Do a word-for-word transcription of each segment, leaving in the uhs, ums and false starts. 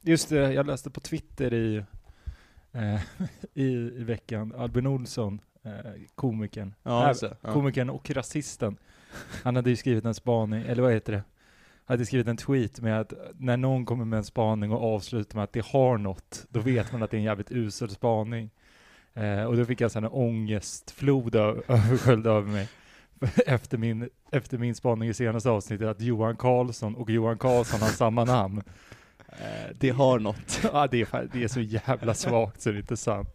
Just det, jag läste på Twitter i, eh, i, i veckan, Albin Olsson, eh, komikern, Ja, äh, ja. komikern och rasisten. Han hade ju skrivit en spaning, eller vad heter det? Hade skrivit en tweet med att när någon kommer med en spaning och avslutar med att det har något, då vet man att det är en jävligt usel spaning. Eh, och då fick jag en ångestflod översköljd över mig efter min, efter min spaning i senaste avsnittet att Johan Karlsson och Johan Karlsson har samma namn. Eh, det har något. Ja, det är, det är så jävla svagt så det är inte sant.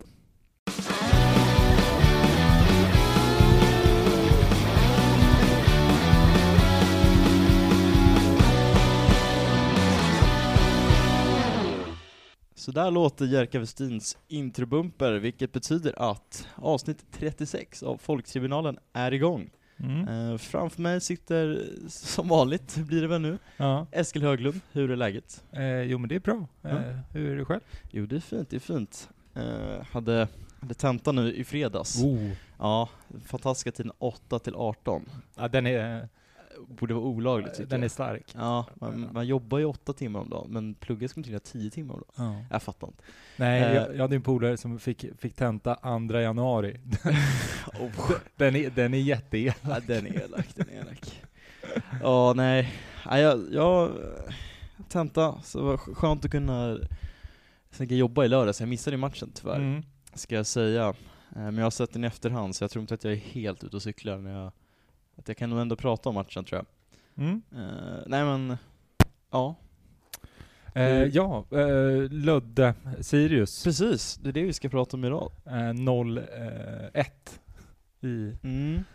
Så där låter Jerka Westins introbumper, vilket betyder att avsnitt trettiosex av Folktribunalen är igång. Mm. Uh, framför mig sitter, som vanligt blir det väl nu, ja. Eskil Höglund. Hur är läget? Uh, jo men det är bra. Uh, mm. Hur är det själv? Jo det är fint, det är fint. Uh, hade, hade tenta nu i fredags. Oh. Ja, fantastiska tiden åtta till arton. Ja, den är... borde vara olagligt tycker Den jag. är stark. Ja, man, man jobbar ju åtta timmar om dagen, men plugga ska man till tio timmar om dagen. Ja. Jag fattar inte. Nej, uh, jag, jag hade en polare som fick, fick tenta andra januari. oh. Den är, den är jätteelak. Ja, den är elak, den är elak. Ja, nej. Ja, jag, jag tenta, så det var skönt att kunna jag jobba i lördag, så jag missade matchen tyvärr. Mm. Ska jag säga. Men jag har sett den i efterhand, så jag tror inte att jag är helt ute och cyklar när jag att jag kan nog ändå prata om matchen, tror jag. Mm. Uh, nej, men... Ja. Uh, ja, uh, Lödde Sirius. Precis, det är det vi ska prata om idag. Uh, noll ett i mm. uh,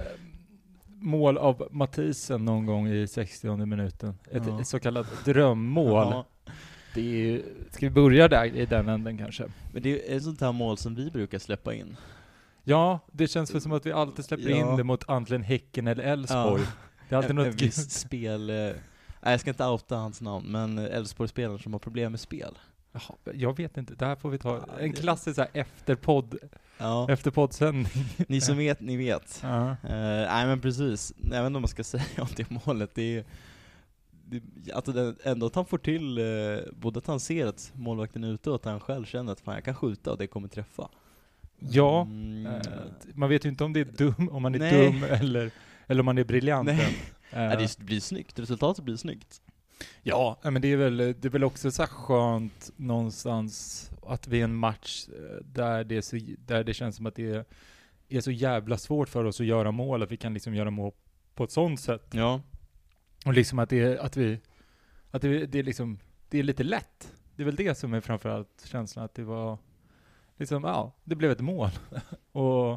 mål av Mathisen någon gång i sextionde minuten. Ett ja. så kallat drömmål. Ja. Det är, ska vi börja där i den änden kanske? Men det är ett sånt här mål som vi brukar släppa in. Ja, det känns för som att vi alltid släpper ja. in det mot antingen Häcken eller Elfsborg. Ja. Det är alltid något visst spel. Eh, nej, jag ska inte outa hans namn, men Elfsborg-spelare som har problem med spel. Jaha, jag vet inte. Det här får vi ta ja, en klassisk så här efterpodd ja. efterpoddsändning. Ni som vet, ni vet. Ja. Uh, nej, men precis. Jag vet inte om man ska säga om det målet. Det är det, att det ändå att han får till eh, både att han ser att målvakten är ute och att han själv känner att fan, jag kan skjuta och det kommer träffa. Ja, mm. uh, man vet ju inte om det är dum, om man är Nej. dum eller, eller om man är briljant. Nej. Uh. Ja, det blir snyggt, resultatet blir snyggt. Ja, men det är väl, det är väl också så skönt någonstans att vi är en match där det, så, där det känns som att det är, är så jävla svårt för oss att göra mål, att vi kan liksom göra mål på ett sånt sätt. Ja. Och liksom att det är, att vi, att det, det är liksom, det är lite lätt. Det är väl det som är framförallt känslan, att det var liksom, ja, det blev ett mål. och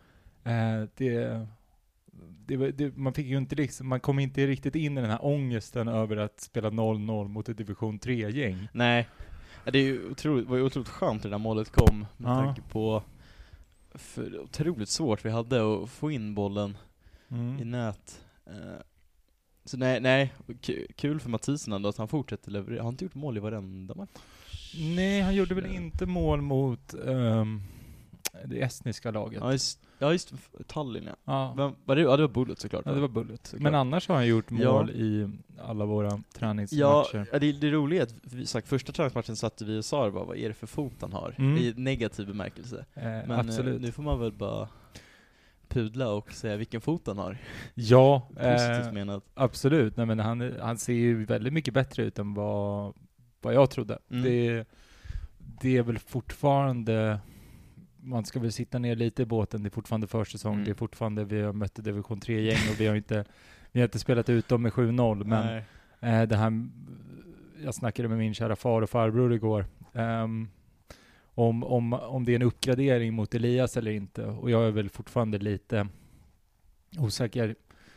eh, det, det, det, man fick ju inte liksom, man kom inte riktigt in i den här ångesten över att spela noll noll mot ett division tre-gäng. Nej, det är ju otroligt, var ju otroligt skönt när det där målet kom, med ja. tanke på för otroligt svårt vi hade att få in bollen mm. i nät. Uh, så nej, nej k- kul för Mathisen ändå att han fortsätter leverera. Han har inte gjort mål i varenda match. Nej, han gjorde väl inte mål mot um, det estniska laget. Ja, just, ja, just Tallinn, ja. ja. Men, var det, ja, det var Bullet såklart. Ja, det var Bullet. Såklart. Men annars har han gjort mål ja. i alla våra träningsmatcher. Ja, det, det roliga är att vi sagt, första träningsmatchen satte vi och sa bara, vad är det för fot han har? Mm. I negativ bemärkelse. Eh, Men absolut. nu får man väl bara pudla och säga vilken fot han har. Ja, positivt eh, menat. Absolut. Nej, men han, han ser ju väldigt mycket bättre ut än vad, vad jag trodde. Mm. Det, det är väl fortfarande, man ska väl sitta ner lite i båten, det är fortfarande försäsong, mm. det är fortfarande, vi har mött division tre-gäng och vi har inte, vi har inte spelat ut dem med sju noll, men eh, det här, jag snackade med min kära far och farbror igår, um, Om, om, om det är en uppgradering mot Elias eller inte. Och jag är väl fortfarande lite osäker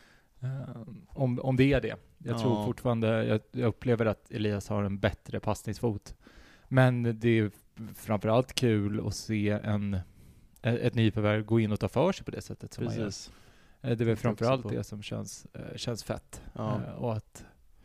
uh, om, om det är det. Jag ja. tror fortfarande, jag, jag upplever att Elias har en bättre passningsfot. Men det är framförallt kul att se en, ett nyförvärv gå in och ta för sig på det sättet som Precis. man gör. Det är väl framförallt det som känns, uh, känns fett. Ja. Uh, och att...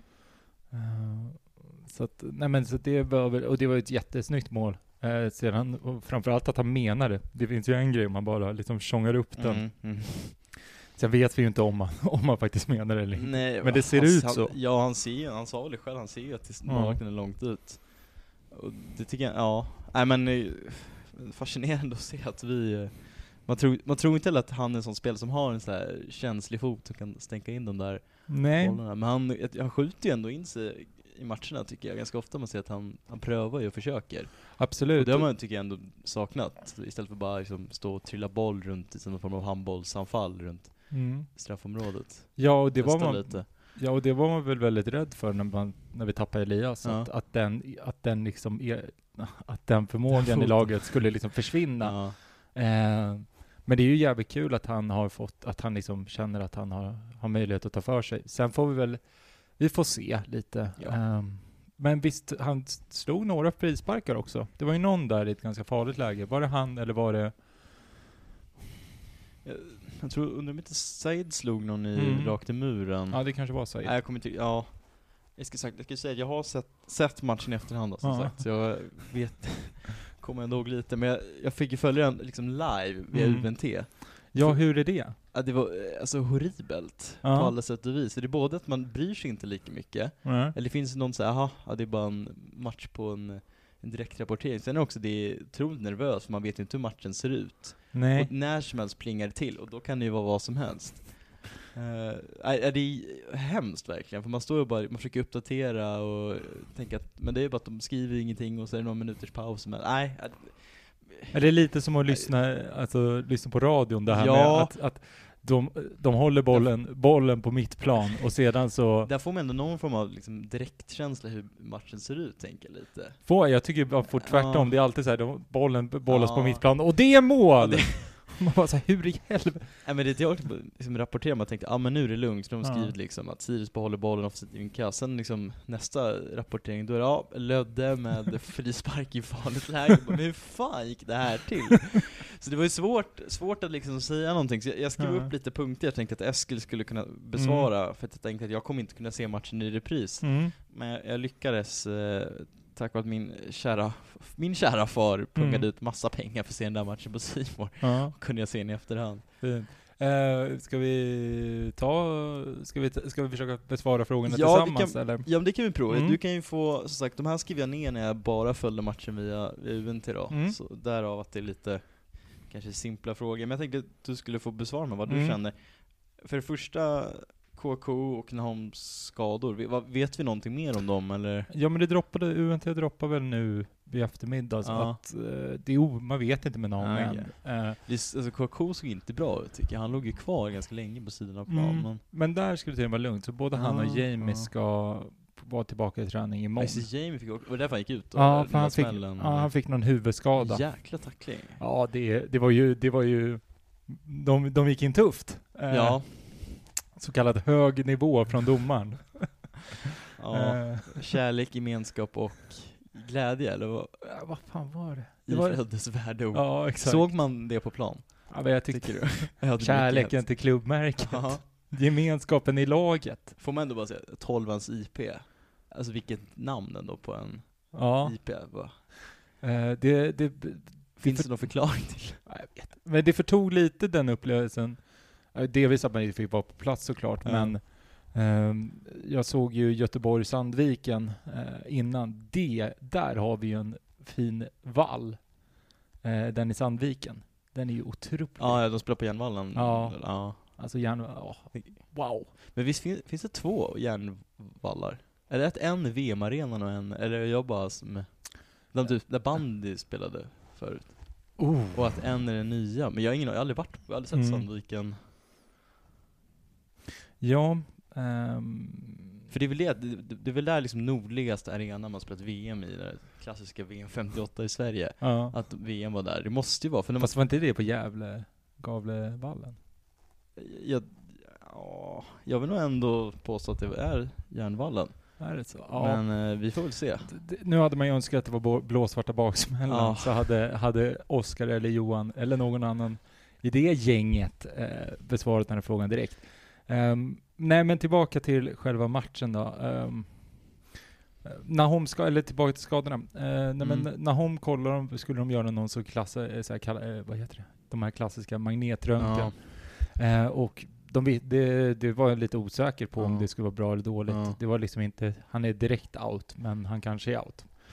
Uh, så att, nej men så det var väl, och det var ett jättesnyggt mål. Eh, sedan, och framförallt att han menar det. Det finns ju en grej om man bara liksom tjongar upp den. Mm, mm. Sen vet vi ju inte om man, om man faktiskt menar det eller inte. Nej, men det ser han, ut han, så. Ja, han ser han sa väl själv, han ser ju att målvakten ja. är långt ut. Och det tycker jag, ja. Nej men eh, fascinerande att se att vi... Man tror, man tror inte heller att han är en sån spelare som har en så här känslig fot och kan stänka in de där Nej. bollarna. Men han, han skjuter ju ändå in sig i matcherna tycker jag. Ganska ofta man ser att han, han prövar ju och försöker. Absolut. Och det har man tycker jag ändå saknat. Istället för bara liksom stå och trilla boll runt i någon form av handbollsanfall runt mm. straffområdet. Ja, och det var man... Lite. Ja, och det var man väl väldigt rädd för när, man, när vi tappade Elias. Ja. Att, att, den, att, den liksom är, att den förmågan i laget skulle liksom försvinna. Ja. Eh, men det är ju jävligt kul att han har fått, att han liksom känner att han har, har möjlighet att ta för sig. Sen får vi väl, vi får se lite. Ja. Eh, men visst, han slog några frisparkar också. Det var ju någon där i ett ganska farligt läge. Var det han eller var det... Jag, jag tror, undrar om inte Said slog någon i mm. rakt i muren. Ja, det kanske var Said. Nej, jag kommer inte, ja. Jag ska, sagt, jag ska säga att jag har sett, sett matchen i efterhand då, som ja. sagt. Så jag vet, kommer ändå ihåg lite. Men jag, jag fick ju följa den liksom live via mm. U N T. Ja, hur är det? Ja, det var alltså horribelt ja. på alla sätt och vis. Så det är både att man bryr sig inte lika mycket. Mm. Eller det finns någon så här, aha, ja, det är bara en match på en, en direkt rapportering. Sen är också det är otroligt nervöst för man vet ju inte hur matchen ser ut. Nej. Och när som helst plingar det till och då kan det ju vara vad som helst. Uh, är, är det är hemskt verkligen, för man står ju bara, man försöker uppdatera och tänka att, men det är bara att de skriver ingenting och så är det några minuters paus, men nej. Är, är det lite som att lyssna, alltså, lyssna på radion, det här ja. med att, att de, de håller bollen, bollen på mittplan och sedan så... Där får man ändå någon form av liksom direktkänsla hur matchen ser ut, tänker jag lite. Får, jag tycker bara får tvärtom, ja. det är alltid så här, de, bollen bollas ja. på mittplan och det är mål! Ja, det... Man bara så här, hur i helvete? Nej, men det jag liksom rapporterar, man tänkte, ja ah, men nu är det lugnt, för de har ja. skrivit liksom att Sirius behåller bollen offensivt i en kass. Sen liksom nästa rapportering, då är det, ja, Lödde med frispark i farligt läge. Men hur fan gick det här till? Så det var ju svårt, svårt att liksom säga någonting. Så jag, jag skrev ja. upp lite punkter, jag tänkte att Eskil skulle kunna besvara, mm. för att jag tänkte att jag kommer inte kunna se matchen i repris. Mm. Men jag, jag lyckades... Eh, tack vare att min kära, min kära far pungade mm. ut massa pengar för att se den där matchen på C More. Ja. Och kunde jag se den i efterhand. Uh, ska vi ta ska vi, ska vi försöka besvara frågorna ja, tillsammans? Kan, eller? Ja, men det kan vi prova. Mm. Du kan ju få, som sagt, de här skriver jag ner när jag bara följde matchen via, via U N T då. Mm. Så därav att det är lite kanske simpla frågor. Men jag tänkte att du skulle få besvara med vad mm. du känner. För det första... K K O och Nahoms skador. Vet vi någonting mer om dem eller? Ja, men det droppade U N T droppar väl nu vid eftermiddag så ja. att uh, det är o, man vet inte med Nahom än. Uh, alltså K K O såg inte bra ut tycker jag. Han låg ju kvar ganska länge på sidan av planen. Mm, men där skulle det vara lugnt. Så både ja, han och Jamie ja. ska vara tillbaka i träning imorgon. Så Jamie fick också, och därför han gick ut då, ja, för han fick, ja, han fick någon huvudskada. Jäkla tackling. Ja, det, det var ju det var ju de, de gick in tufft. Uh, ja. Så kallad hög nivå från domaren. Ja, kärlek, gemenskap och glädje, eller vad, ja, vad fan var det? Det var Föddes värdeord. Ja, exakt. Såg man det på plan? Ja, men jag tycker du. Kärleken till klubbmärket. Aha. Gemenskapen i laget. Får man ändå bara säga tolvans I P. Alltså vilket namn ändå på en ja. I P. Uh, det, det, det, Finns det, det någon förklaring till? Ja, jag vet. Men det förtog lite den upplevelsen. Delvis att man inte fick vara på plats såklart, ja. men eh, jag såg ju Göteborg-Sandviken eh, innan. Det, där har vi ju en fin vall. Eh, den i Sandviken. Den är ju otrolig. Ja, de spelar på järnvallen. Ja, ja. Alltså järn... Oh, wow. Men visst finns, finns det två järnvallar? Är det ett en V M-arenan och en... Eller jag bara som... De typ, där bandy spelade förut. Oh. Och att en är den nya. Men jag har ingen, jag har aldrig varit, jag har aldrig sett mm. Sandviken. Ja, um, för det är väl det, det, det är väl där liksom nordligaste arenan man spelat V M i, det klassiska V M femtioåtta i Sverige. Ja. Att V M var där. Det måste ju vara. För när Fast man, var inte det på Gävle, Gavlevallen? Jag, ja, jag vill nog ändå påstå att det är Järnvallen. Är det så? Ja. Men eh, vi får väl se. D- d- nu hade man ju önskat att det var blåsvarta baksmällan. Ja. Så hade, hade Oskar eller Johan eller någon annan i det gänget eh, besvarat den här frågan direkt. Um, nej, men tillbaka till själva matchen då. Um, Nahom ska, eller tillbaka till skadorna. Uh, nej, mm. men Nahom kollar de, skulle de göra någon så klassa, så här, kalla, uh, vad heter det? De här klassiska magnetröntgen. Ja. Uh, och de, det, det var jag lite osäker på ja. om det skulle vara bra eller dåligt. Ja. Det var liksom inte, han är direkt out, men han kanske är out.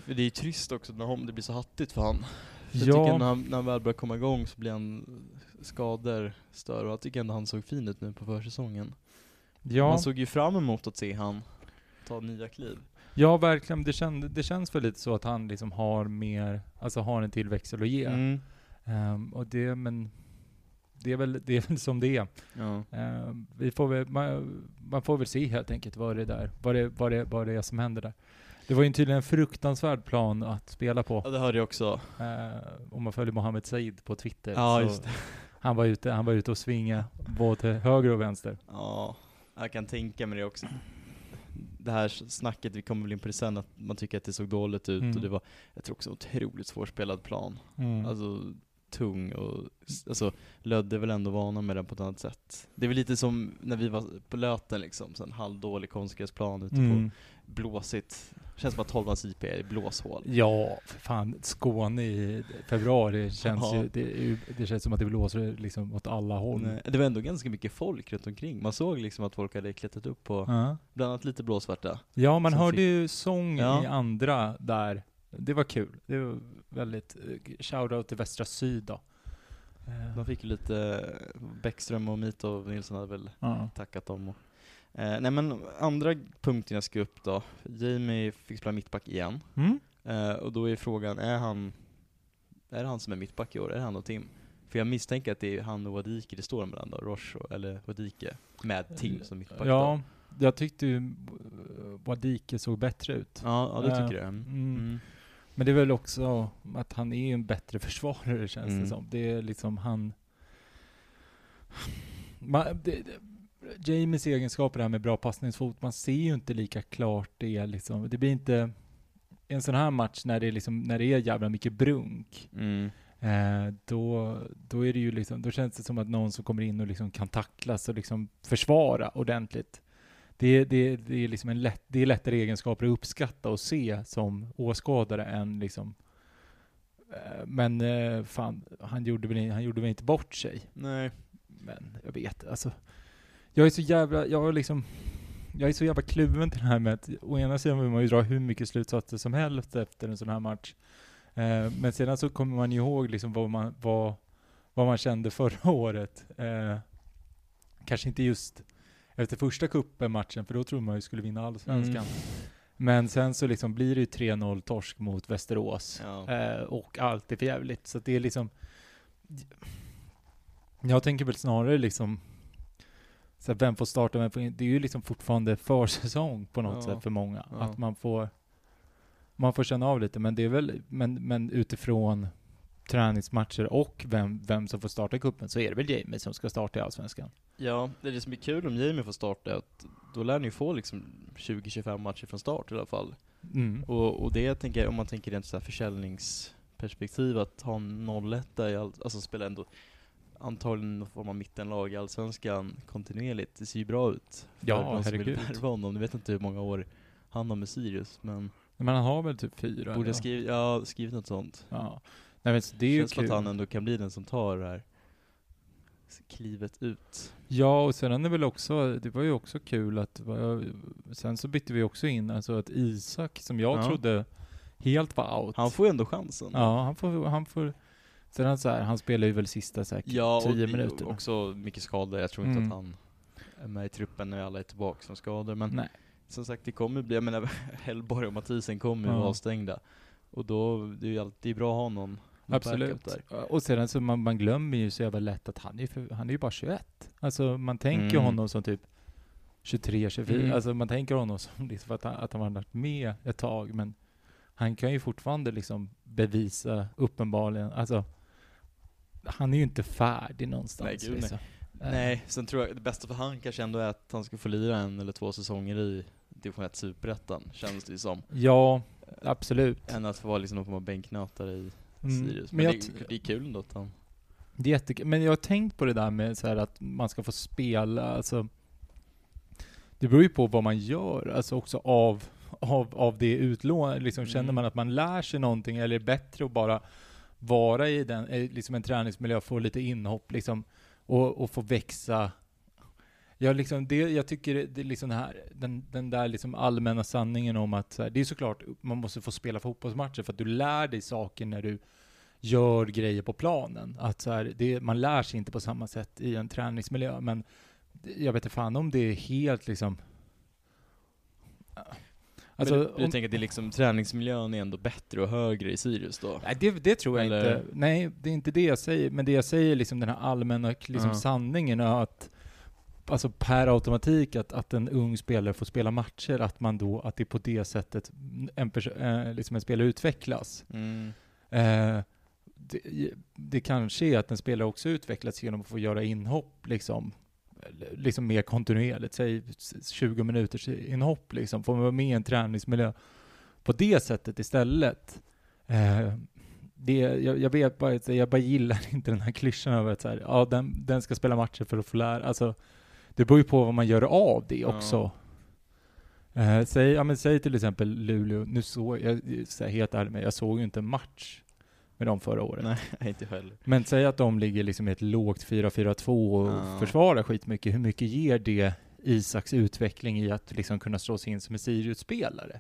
För det är ju trist också när det blir så hattigt för han. För Ja. Jag tycker när han, när han väl börjar komma igång så blir han skador större. Och jag tycker ändå han såg fin ut nu på försäsongen. Ja. Man såg ju fram emot att se han ta nya kliv. Ja, verkligen. Det, känd, det känns väl lite så att han liksom har mer, alltså har en tillväxel att ge. Mm. Um, och det, men det är väl, det är väl som det är. Ja. Um, vi får väl, man, man får väl se helt enkelt vad det där, vad det, vad det, vad det är som händer där. Det var ju tydligen en fruktansvärd plan att spela på. Ja, det hörde jag också. Uh, om man följer Mohammed Said på Twitter. Ja, så just det. Han var ute, han var ute och svinga både höger och vänster. Ja, jag kan tänka mig det också. Det här snacket, vi kommer väl in på det sen, att man tycker att det såg dåligt ut. Mm. Och det var, jag tror också, en otroligt svårspelad plan. Mm. Alltså tung och, alltså Lödde väl ändå vana med den på ett annat sätt. Det är väl lite som när vi var på Löten liksom, så en halvdålig konstgräsplan ute Mm. på blåsigt. Känns som att tolvans I P är i blåshål. Ja, för fan. Skåne i februari känns Ja. ju, det, är ju, det känns som att det blåser liksom åt alla håll. Nej, det var ändå ganska mycket folk runt omkring. Man såg liksom att folk hade klättrat upp på, Ja. bland annat lite blåsvarta. Ja, man Som hörde fick- ju sång Ja. i andra där. Det var kul. Det var väldigt, eh, shoutout till Västra Syd då. Eh, De fick ju lite, Bäckström och Mitov Nilsson hade väl ja. tackat dem. Och, eh, nej men andra punkten jag ska upp då. Jamie fick spela mittback igen. Mm? Eh, och då är frågan, är han är det han som är mittback i år? Är det han och Tim? För jag misstänker att det är han och Wadike det står mellan då, Roche och, eller Wadike med Tim som mittback Ja, då. jag tyckte ju eh, Wadike såg bättre ut. Ja, ja, det Eh, tycker jag. mm. Mm. Men det är väl också att han är en bättre försvarare, känns Mm. det som. Det är liksom han... Man, det, det, Jamies egenskaper här med bra passningsfot, man ser ju inte lika klart det liksom. Det blir inte en sån här match när det är liksom, när det är jävla mycket brunk. Mm. Eh, då, då är det ju liksom, då känns det som att någon som kommer in och liksom kan tacklas och liksom försvara ordentligt. Det, det, det är liksom en lätt, det är lättare egenskaper att uppskatta och se som åskådare än liksom. Eh, men eh, fan, han gjorde väl, han gjorde väl inte bort sig. Nej. Men jag vet, alltså. Jag är så jävla, jag är liksom, jag är så jävla kluven till det här med att å ena sidan vill man ju dra hur mycket slutsatser som helst efter en sån här match. Eh, men sedan så kommer man ju ihåg liksom vad man, vad, vad man kände förra året. Eh, kanske inte just efter första kuppen-matchen, för då tror man ju skulle vinna allsvenskan. Mm. Men sen så liksom blir det ju tre noll torsk mot Västerås. Ja. Eh, och allt är för jävligt. Så att det är liksom... Jag tänker väl snarare liksom... Så här, vem får starta, vem får in, det är ju liksom fortfarande försäsong på något Ja. sätt för många. Ja. Att man får... Man får känna av lite, men det är väl... Men, men utifrån träningsmatcher och vem, vem som får starta i kuppen, så är det väl Jamie som ska starta i allsvenskan. Ja, det är det som är kul om Jamie får starta, att då lär ni få liksom tjugo till tjugofem matcher från start i alla fall. Mm. Och, och det jag tänker, om man tänker rent så här försäljningsperspektiv, att ha en noll ett i all, alltså spela ändå antagligen någon form av mittenlag i allsvenskan kontinuerligt, det ser ju bra ut. För Ja, de som vill herregud. värva honom. Du vet inte hur många år han har med Sirius, men Men han har väl typ fyra? borde eller? skrivit, ja, skrivit något sånt. Ja. Nej, men så det är ju Känns som kul. att han ändå kan bli den som tar det här klivet ut. Ja, och sen är det väl också, det var ju också kul att, sen så bytte vi också in, alltså att Isak, som jag Ja. trodde helt var out. Han får ju ändå chansen. Ja, han får, han får, sen så här, han spelar ju väl sista säkert Ja, och tio det- minuter. också mycket skador. Jag tror inte Mm. att han är med i truppen när alla är tillbaka som skador. Men Nej. som sagt, det kommer bli, jag menar, Hellborg och Mathisen kommer ju Ja. vara avstängda. Och då, det är ju alltid bra att ha någon, någon Absolut. backup där. Och sedan så man, man glömmer ju så jävla lätt att han är, för, han är ju bara tjugoett. Alltså man tänker Mm. honom som typ tjugotre tjugofyra. Mm. Alltså man tänker honom som liksom att han, att han har varit med ett tag, men han kan ju fortfarande liksom bevisa uppenbarligen, alltså han är ju inte färdig någonstans. Nej, gud, liksom. Nej, sen tror jag det bästa för han kanske ändå är att han ska få lira en eller två säsonger i division ett Superettan, känns det ju som. Ja, absolut. Än att få vara liksom någon form av bänknötare i Mm. Sirius. Men Men, jag det, t- det är kul ändå att han... Det är jättekul. Men jag har tänkt på det där med så här att man ska få spela, alltså det beror ju på vad man gör, alltså också av, av, av det utlån. Liksom, känner Mm. man att man lär sig någonting, eller är det bättre att bara vara i den, eh, liksom en träningsmiljö, få lite inhopp liksom, och, och få växa Jag, liksom, det, jag tycker det, det liksom här, den, den där liksom allmänna sanningen om att så här, det är såklart man måste få spela fotbollsmatcher för att du lär dig saker när du gör grejer på planen. Att så här, det, man lär sig inte på samma sätt i en träningsmiljö, men jag vet inte fan om det är helt liksom... Alltså, du, du om, tänker att det är liksom, träningsmiljön är ändå bättre och högre i Sirius då? Nej, det, det tror jag Eller? inte. Nej, det är inte det jag säger. Men det jag säger är liksom den här allmänna liksom uh-huh. sanningen är att alltså per automatik att, att en ung spelare får spela matcher, att man då, att det är på det sättet en, pers- äh, liksom en spelare utvecklas. Mm. Eh, det, det kanske är att en spelare också utvecklas genom att få göra inhopp liksom, liksom mer kontinuerligt, säg tjugo minuters inhopp liksom, får man vara med i en träningsmiljö på det sättet istället. Eh, det, jag, jag vet bara att jag bara gillar inte den här klyschan över att så här, ja, den, den ska spela matcher för att få lära, alltså det beror ju på vad man gör av det också. Ja. Eh, säg, ja, men säg till exempel Luleå, nu såg jag, så här, helt ärligt med, jag såg ju inte en match med dem förra året. Nej, inte heller. Men säg att de ligger liksom i ett lågt fyra fyra två och ja. försvarar skitmycket. Hur mycket ger det Isaks utveckling i att liksom kunna slå sig in som en Sirius-spelare?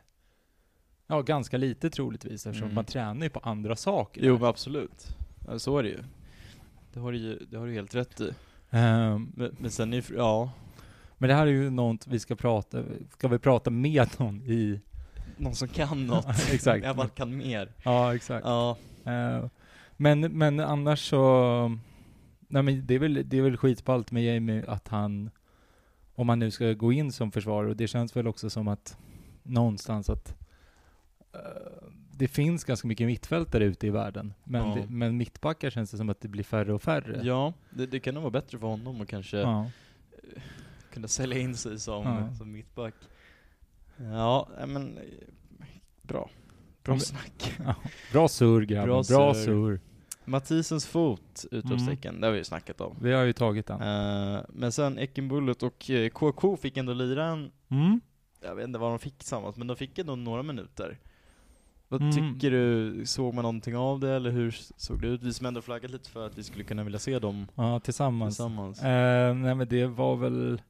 Ja, ganska lite troligtvis, eftersom mm. man tränar ju på andra saker. Jo, men absolut. Ja, så är det ju. Det har du ju det har du helt rätt i. Um, men, men sen är ja. Men det här är ju något vi ska prata, ska vi prata med någon i... Någon som kan något. Exakt. Jag bara kan mer. Ja, exakt. Ja. Uh, men, men annars så... Nej, men det är väl, det är väl skitballt med Jamie att han... Om man nu ska gå in som försvarare, och det känns väl också som att någonstans att uh, det finns ganska mycket mittfältare ute i världen. Men, ja. det, men mittbackar känns det som att det blir färre och färre. Ja, det, det kan nog vara bättre för honom och kanske ja. kunna sälja in sig som, ja. som mittback. Ja, men bra. Bra snack. Ja. Bra surr, grabben. Bra, Bra surr. surr. Mathisens fot, utropstecken, mm. det har vi ju snackat om. Vi har ju tagit den. Uh, men sen Ekenbullet och uh, K K fick ändå lira en... Mm. Jag vet inte vad de fick tillsammans, men de fick ändå några minuter. Vad mm. tycker du? Såg man någonting av det, eller hur såg det ut? Vi som ändå flaggat lite för att vi skulle kunna vilja se dem ja, tillsammans. tillsammans. Uh, nej, men det var väl...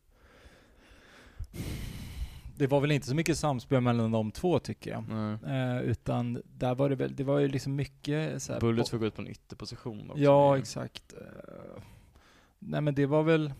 Det var väl inte så mycket samspel mellan de två, tycker jag. Eh, utan där var det väl, det var ju liksom mycket så här, Bullet får gå ut på en ytterposition också. Ja, exakt. Uh, nej, men det var väl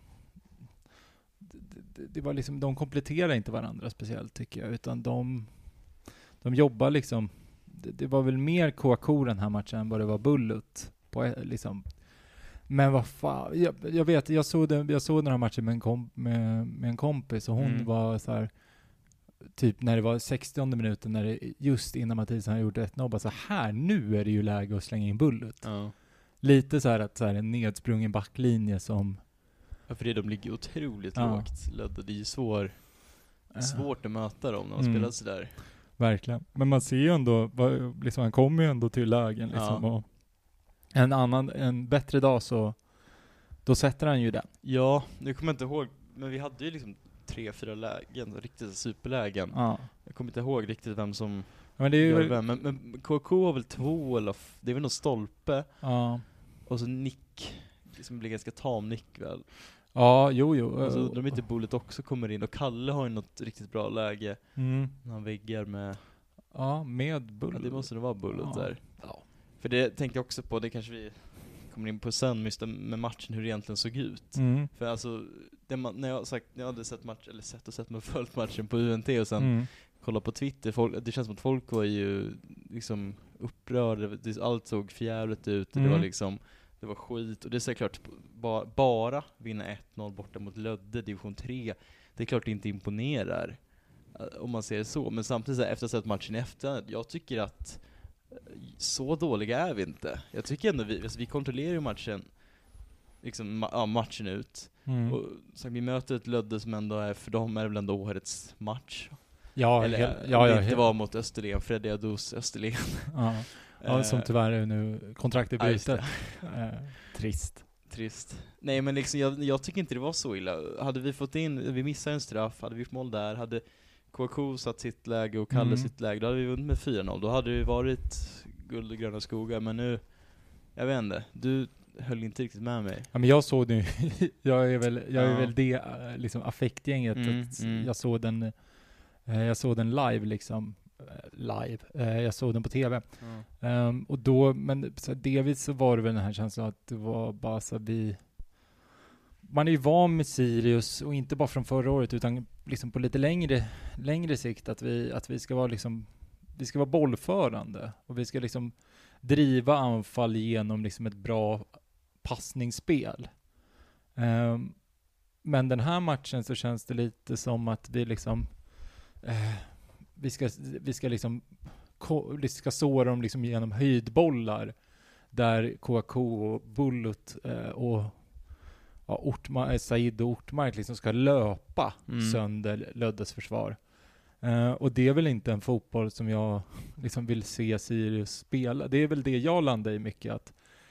det, det, det var liksom, de kompletterar inte varandra speciellt, tycker jag, utan de de jobbar liksom, det, det var väl mer K K den här matchen än vad det var Bullet på liksom. Men vad fan, jag, jag vet, jag såg, den, jag såg den här matchen med en, komp, med, med en kompis, och hon mm. var så här, typ när det var sextionde minuten, när det, just innan Mathias han gjorde ett noll, bara så här, nu är det ju läge att slänga in Bullet. Ja. Lite så här att så här, en nedsprungen backlinje som... Ja, för det, de ligger otroligt ja. lågt. Lödde. Det är ju svår, ja. svårt att möta dem när de mm. spelar så där. Verkligen. Men man ser ju ändå, liksom, han kommer ju ändå till lägen liksom, ja. och en annan, en bättre dag så då sätter han ju den. Ja, nu kommer jag inte ihåg, men vi hade ju liksom tre, fyra lägen, riktigt superlägen. Ja. Jag kommer inte ihåg riktigt vem som ja, men det är ju väl... vem, men, men K K har väl två, eller f- det är väl någon stolpe. Ja. Och så nick, som blir ganska tam nick väl. Ja, jo, jo. Och så undrar om inte Bullet också kommer in, och Kalle har ju något riktigt bra läge mm. när han väggar med... Ja, med Bullet. Ja, det måste nog vara Bullet ja. där. Ja. För det tänkte jag också på, det kanske vi kommer in på sen, med matchen, hur det egentligen såg ut. Mm. För alltså, det man, när jag sagt, när jag hade sett match, eller sett och sett mig följt matchen på U N T och sen mm. kolla på Twitter, folk, det känns som att folk var ju liksom upprörda, allt såg fjärligt ut, mm. det var liksom, det var skit, och det är säkert ba, bara vinna ett noll borta mot Lödde, division tre, det är klart det inte imponerar om man ser det så, men samtidigt efter att ha sett matchen efter, jag tycker att så dåliga är vi inte. Jag tycker ändå vi, alltså vi kontrollerar ju matchen liksom, ja, matchen ut. Mm. Och så vi möter ett Lödde som ändå är, för dem är det väl ändå årets match. Ja, eller he- ja, ja, det inte he- var mot Österlen, Freddy Adus Österlen. Ja, ja som tyvärr är nu kontraktet brutet. eh, trist. Trist. Nej, men liksom, jag, jag tycker inte det var så illa. Hade vi fått in, vi missade en straff, hade vi gjort mål där, hade K K satt sitt läge och Kalle mm. sitt läge, då hade vi vunnit med fyra noll. Då hade det varit guld och gröna skogar, men nu, jag vet inte, du, höll inte riktigt med mig. Ja, men jag såg det jag är väl jag är Ja. väl det liksom affektgänget Mm, att mm. jag såg den eh, jag såg den live liksom eh, live. Eh, jag såg den på tv. Ja. Um, och då men så delvis så var det väl den här känslan att det var bara så vi man är ju van med Sirius och inte bara från förra året utan liksom på lite längre längre sikt att vi att vi ska vara liksom vi ska vara bollförande och vi ska liksom driva anfall genom liksom ett bra passningsspel. Um, men den här matchen så känns det lite som att vi liksom uh, vi ska vi ska liksom ko- vi ska såra dem liksom genom höjdbollar där K A K och Bullut uh, och ja, Ortmark, Said och Ortmark liksom ska löpa Mm. sönder Löddes försvar. Uh, och det är väl inte en fotboll som jag liksom vill se Sirius spela. Det är väl det jag landar i mycket att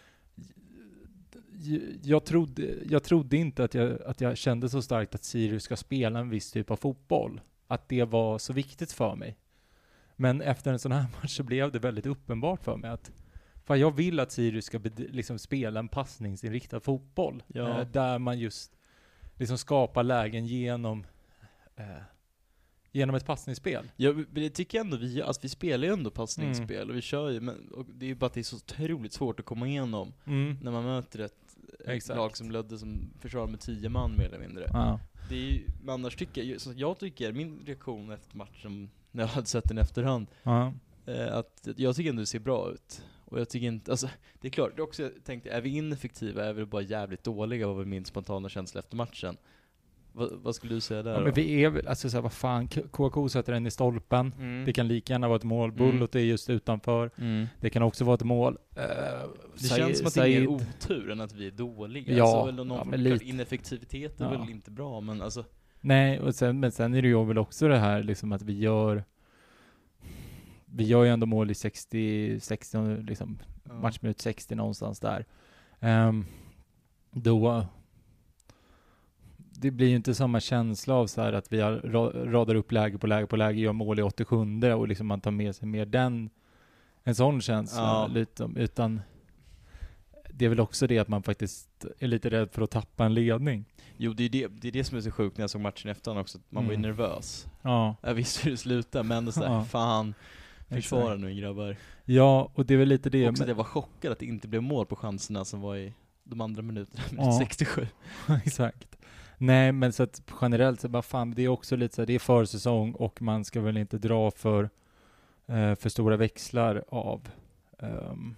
j- jag trodde, jag trodde inte att jag, att jag kände så starkt att Sirius ska spela en viss typ av fotboll. Att det var så viktigt för mig. Men efter en sån här match så blev det väldigt uppenbart för mig att fan, jag vill att Sirius ska bed- liksom spela en passningsinriktad fotboll. Ja. Eh, där man just liksom skapar lägen genom eh, genom ett passningsspel. Ja, men det tycker jag ändå vi gör. Alltså vi spelar ju ändå passningsspel Mm. och vi kör ju, men och det är ju bara att det är så otroligt svårt att komma igenom Mm. när man möter ett, ett Exakt. lag som Lödde som försvarar med tio man mer eller mindre. Ja. Det är ju, men annars tycker jag, så jag tycker, min reaktion efter matchen, när jag hade sett den i efterhand, Ja. eh, att jag tycker ändå det ser bra ut. Och jag tycker inte, alltså det är klart, det är också, jag tänkte, är vi ineffektiva, är vi bara jävligt dåliga, var väl min spontana känsla efter matchen. Va, vad skulle du säga där Ja, då? men vi är väl, alltså såhär, vad fan, K A K sätter den i stolpen. Mm. Det kan lika gärna vara ett mål. Mm. Bullet är just utanför. Mm. Det kan också vara ett mål. Uh, Det känns som att det är mer otur än att vi är dåliga. Ja, alltså, eller någon ja, form- men klart, lite. ineffektivitet är Ja. väl inte bra, men alltså... Nej, och sen, men sen är det ju väl också det här liksom att vi gör vi gör ju ändå mål i sextio, sextio liksom Ja. matchminut sextio någonstans där. Um, då det blir ju inte samma känsla av så här att vi har ra- radar upp läge på läge på läge, gör mål i åttiosju och liksom man tar med sig mer den en sån känsla Ja. lite, utan det är väl också det att man faktiskt är lite rädd för att tappa en ledning. Jo, det är det, det är det som är så sjukt när jag såg matchen efter också, att man var ju Mm. nervös. Ja. Jag visste hur det slutade, men ändå såhär, Ja. fan, försvara Exakt. nu grabbar. Ja, och det är väl lite det. Också men- att jag var chockad att det inte blev mål på chanserna som var i de andra minuterna, Ja. minut sextiosju. Exakt. Nej, men så att generellt så bara fan, det är också lite så här, det är försäsong och man ska väl inte dra för eh, för stora växlar av ehm,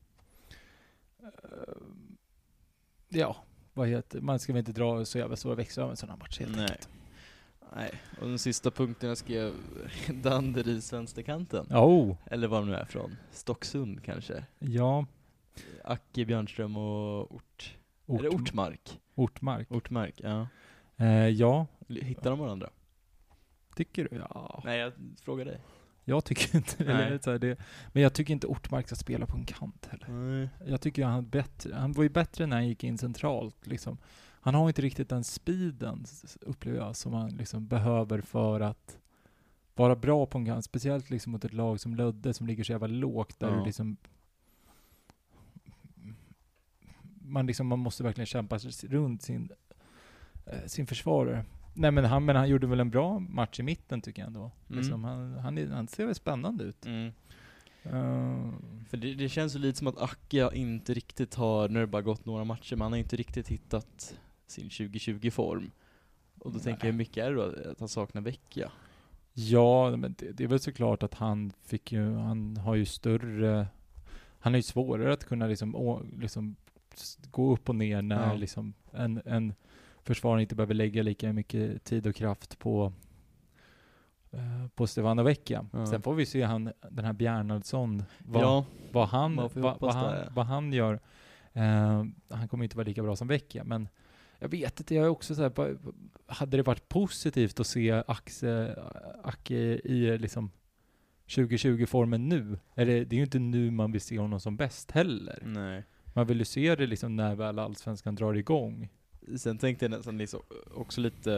eh, ja, vad heter man ska väl inte dra så jävla stora växlar av en sån här match helt Nej. enkelt. Nej, och den sista punkten jag skrev, Danderyds vänsterkanten. Ja, oh, Eller var de nu är från. Stocksund kanske. ja, Acke, Björnström och Ort. Ort, Eller Ortmark. Ortmark. Ortmark, ja. Eh, ja, Hittar de varandra? tycker du? Ja, Nej, jag frågar dig. jag tycker inte Nej. eller, så här, det. Men jag tycker inte Ortmark ska spela på en kant heller. Nej. Jag tycker han bättre. Han var ju bättre när han gick in centralt liksom. Han har inte riktigt den speeden s- upplever jag som han liksom behöver för att vara bra på en kant, speciellt liksom mot ett lag som Lödde som ligger så jävla lågt där Ja. du liksom man liksom man måste verkligen kämpa s- runt sin eh, sin försvarare. Nej men han men han gjorde väl en bra match i mitten tycker jag ändå. Mm. Liksom, han, han, är, han ser väl spännande ut. Mm. Uh, För det, det känns ju lite som att Acke inte riktigt har, när det bara gått några matcher, men han har inte riktigt hittat sin tjugo tjugo-form. Och då Nej. tänker jag, hur mycket är det då att han saknar Vecchia? Ja, men det, det är väl såklart att han fick ju, han har ju större, han är ju svårare att kunna liksom, å, liksom s- gå upp och ner när Ja. liksom en, en försvarare inte behöver lägga lika mycket tid och kraft på eh, på Stefano Vecchia. Ja. Sen får vi se han, den här Bjarnadsson, vad, Ja, vad, han, man får vad, hoppas vad, han, det. vad han gör. Eh, han kommer inte vara lika bra som Vecchia, men jag vet inte, jag är också så här, bara- hade det varit positivt att se Axe, Acke i liksom tjugo tjugo-formen nu? Är det, det är ju inte nu man vill se honom som bäst heller. nej. Man vill ju se det liksom när väl allsvenskan drar igång. Sen tänkte jag nästan liksom också lite,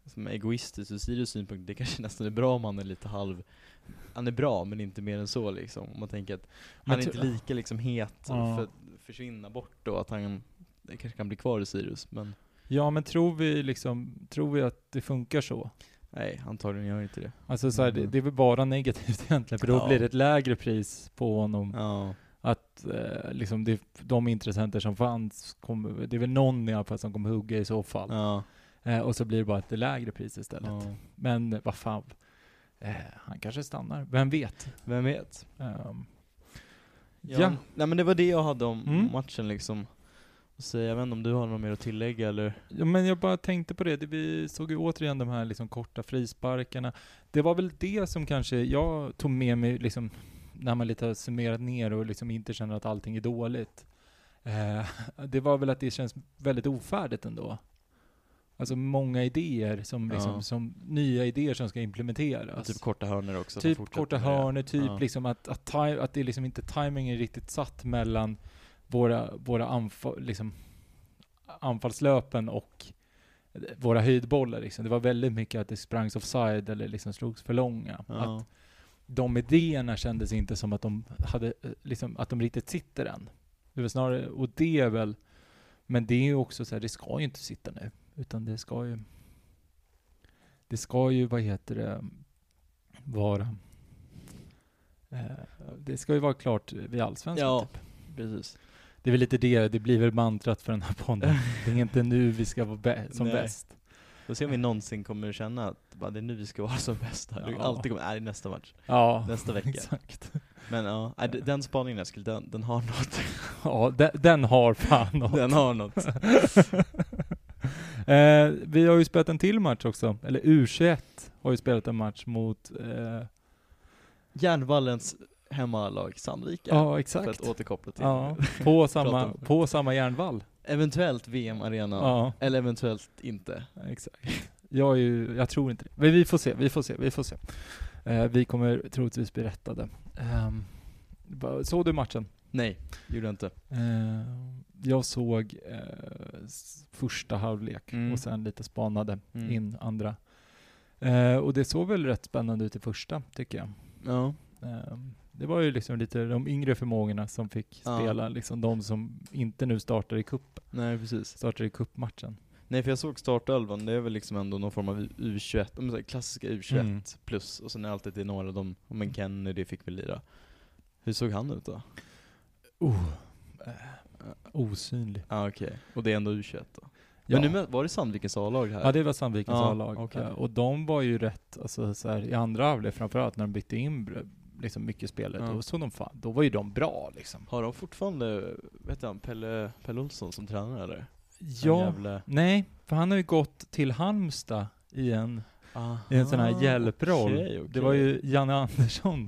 som är egoistiskt ur Sirius synpunkt, det kanske nästan är bra om han är lite halv, han är bra men inte mer än så liksom, om man tänker att han är inte lika liksom het ja. för att försvinna bort då, att han kanske kan bli kvar i Sirius, men ja, men tror vi liksom, tror vi att det funkar så? Nej, antagligen gör inte det. Alltså så här, mm. det, det är väl bara negativt egentligen, för då ja. blir det ett lägre pris på honom. Ja. Att eh, liksom det, de intressenter som fanns, kom, det är väl någon i alla fall som kommer hugga i så fall. Ja. Eh, och så blir det bara ett lägre pris istället. Ja. Men vad fan, eh, han kanske stannar. Vem vet? Vem vet? Um, ja. ja. Nej, men det var det jag hade om mm. matchen liksom. Så jag vet inte om du har något mer att tillägga eller? Ja, men jag bara tänkte på det. det vi såg ju återigen de här liksom korta frisparkarna. Det var väl det som kanske jag tog med mig liksom, när man lite har summerat ner och liksom inte känner att allting är dåligt. Eh, det var väl att det känns väldigt ofärdigt ändå. Alltså många idéer som, liksom, ja. som nya idéer som ska implementeras. Och typ korta hörnor också. Typ korta hörnor, typ ja. liksom att, att, taj- att det liksom inte timingen är riktigt satt mellan våra, våra anfall, liksom, anfallslöpen och våra höjdbollar. Liksom. Det var väldigt mycket att det sprangs offside eller liksom slogs för långa. Ja. Att de idéerna kändes inte som att de hade liksom, att de riktigt sitter än. Det var snarare, och det är väl, men det är ju också så här, det ska ju inte sitta nu, utan det ska ju det ska ju, vad heter det, vara eh, det ska ju vara klart vid allsvenskan. Ja, typ. Precis. Det är väl lite det, det blir väl mantrat för den här podden. Det är inte nu vi ska vara bä- som Nej. bäst. Då ser vi någonsin kommer känna att bara, det är nu vi ska vara som bäst här. Ja. Alltid kommer, nej, nästa match. Ja, nästa vecka. Exakt. Men ja, nej, den spaningen jag skulle, den, den har något. Ja, den, den har fan något. Den har något. eh, vi har ju spelat en till match också. Eller U tjugoett har ju spelat en match mot eh... Järnvallens hemmalag Sandviken. Ja, exakt. För att återkoppla till. Ja, på samma, på samma järnvall. Eventuellt V M-arena. Ja. Eller eventuellt inte. Ja, exakt. Jag, är ju, jag tror inte det. Men vi får se, vi får se, vi får se. Eh, vi kommer troligtvis bli rättade. Eh, såg du matchen? Nej, gjorde jag inte. Eh, jag såg eh, första halvlek mm. och sen lite spanade mm. in andra. Eh, och det såg väl rätt spännande ut i första, tycker jag. Ja. Eh, det var ju liksom lite de yngre förmågorna som fick ja. spela, liksom de som inte nu startar i cup. Nej, precis. Startar i cupmatchen. Nej, för jag såg startelvan, det är väl liksom ändå någon form av U tjugoett, klassiska U tjugoett mm. plus, och sen är alltid det några av dem, om en Kenny, det fick vi lira. Hur såg han ut då? Oh, äh, osynlig. Ja, ah, okej. Okay. Och det är ändå U tjugoett då? Ja. Men nu var det Sandvikens A-lag här? Ja, det var Sandvikens ah, A-lag. Okay. Uh, och de var ju rätt, alltså så här, i andra halvlek framförallt, när de bytte in liksom mycket spelet, ja. då, så de fan, då var ju de bra liksom. Har de fortfarande, vet du, Pelle, Pelle Olsson som tränare eller? Ja, jävla... nej, för han har ju gått till Halmstad i en, i en sån här hjälproll. Okay, okay. Det var ju Janne Andersson.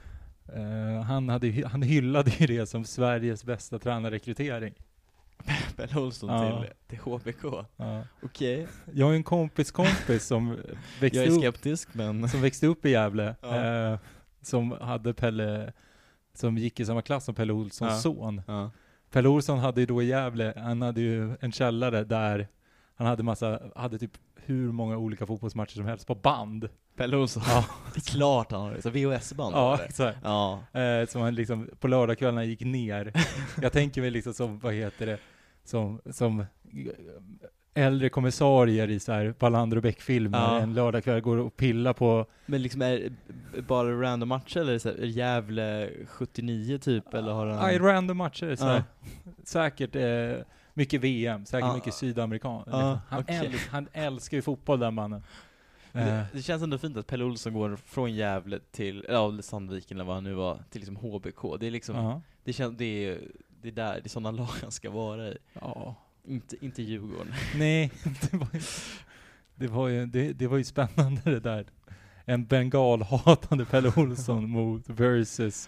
Uh, han, hade, han hyllade ju det som Sveriges bästa tränarrekrytering. Pelle Olsson ja. till, till H B K. Ja. Okej. Okay. Jag har en kompis kompis som växte Jag är skeptisk, upp, men... som växte upp i Gävle. Ja. Uh, som hade Pelle, som gick i samma klass som Pelle Olssons ja. son. Ja. Pelle Olsson hade ju då i Gävle, han hade ju en källare där han hade massa, hade typ hur många olika fotbollsmatcher som helst på band. Pelle Olsson? Ja. Det är klart han har det, så V H S-band. Ja, exakt. Ja. Eh, som han liksom, på lördagskvällarna gick ner. Jag tänker mig liksom som, vad heter det, som, som äldre kommissarier i så här Wallander och Beck-filmer. Ja. En lördagkväll går och pillar på... Men liksom är bara random matcher eller så här, Gävle sjuttionio typ? Eller har han... Nej, random matcher. Så ja. Säkert eh, mycket V M, säkert ja. mycket sydamerikan. Ja, han, okay. äl, han älskar ju fotboll, den mannen. Det, det känns ändå fint att Pelle Olsson går från Gävle till, ja, Sandviken eller vad han nu var, till liksom H B K. Det är liksom, uh-huh. det känns, det är, det är där, det är sådana lag han ska vara i. Ja. Inte, inte Djurgården. Nej, det var ju, det var ju, det, det var ju spännande det där. En bengalhatande Pelle Olsson mot versus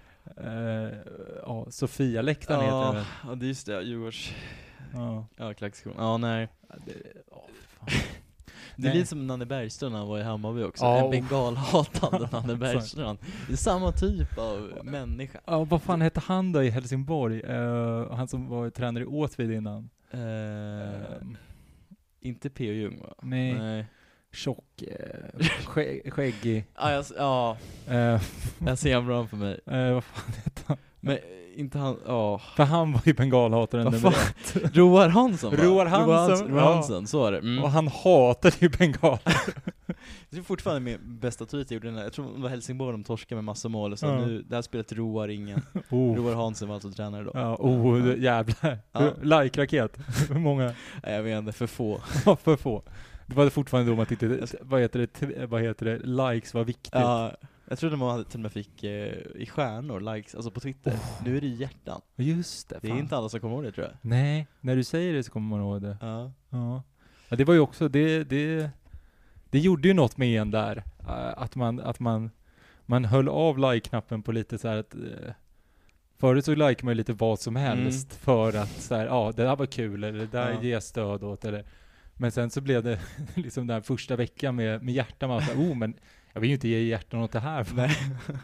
uh, ja, Sofia Läktaren ja, heter det. Ja, det är just det, Djurgårds. Ja, ja klackskon. Ja, nej. Ja, det, oh, fan. Det är lite som Nanne Bergström när han var i Hammarby också. Oh. En bengalhatande Nanne Bergström. Det är samma typ av människa. Ja, vad fan hette han då i Helsingborg? Uh, han som var tränare i Åtvid innan. Uh, uh, inte P O Ljung va? Nej. nej. tjock, eh, skägg, skäggig. Ja, jag, ja. Eh, jag ser han bra för mig. Eh, vad fan heter han? Men inte han, ja. För han var ju bengalhataren Vad nummer fan? ett. Roar Hansson va? Roar Hansson, Roar Hansson, Roar ja. Hansson, så är det. Mm. Och han hatade ju bengaler. Det är fortfarande min bästa tweet jag gjorde den här. Jag tror det var Helsingborg de torskade med massa mål och så Ja. nu, det här spelet roar ingen. Oh. Roar Hansson var alltså tränare då. Ja, oh, Ja. jävlar. Ja. Like-raket. Hur många? Nej, jag vet inte, för få. Ja, för få. Det var fortfarande då man tittade, vad heter det, t- vad heter det, likes var viktigt. Ja, jag trodde man hade till och med fick eh, i stjärnor, likes, alltså på Twitter. Oh. Nu är det i hjärtan. Just det. Det Fan. är inte alla som kommer ihåg det tror jag. Nej, när du säger det så kommer man ihåg det. Ja. Ja. Ja, det var ju också, det, det, det gjorde ju något med en där. äh, Att man, att man, man höll av like-knappen på lite så här att, äh, förut så like man ju lite vad som helst Mm. för att så här, ja det där var kul eller det där Ja. ger stöd åt eller. Men sen så blev det liksom den här första veckan med, med hjärtan, man sa, oh men jag vill ju inte ge hjärtan åt det här. Nej.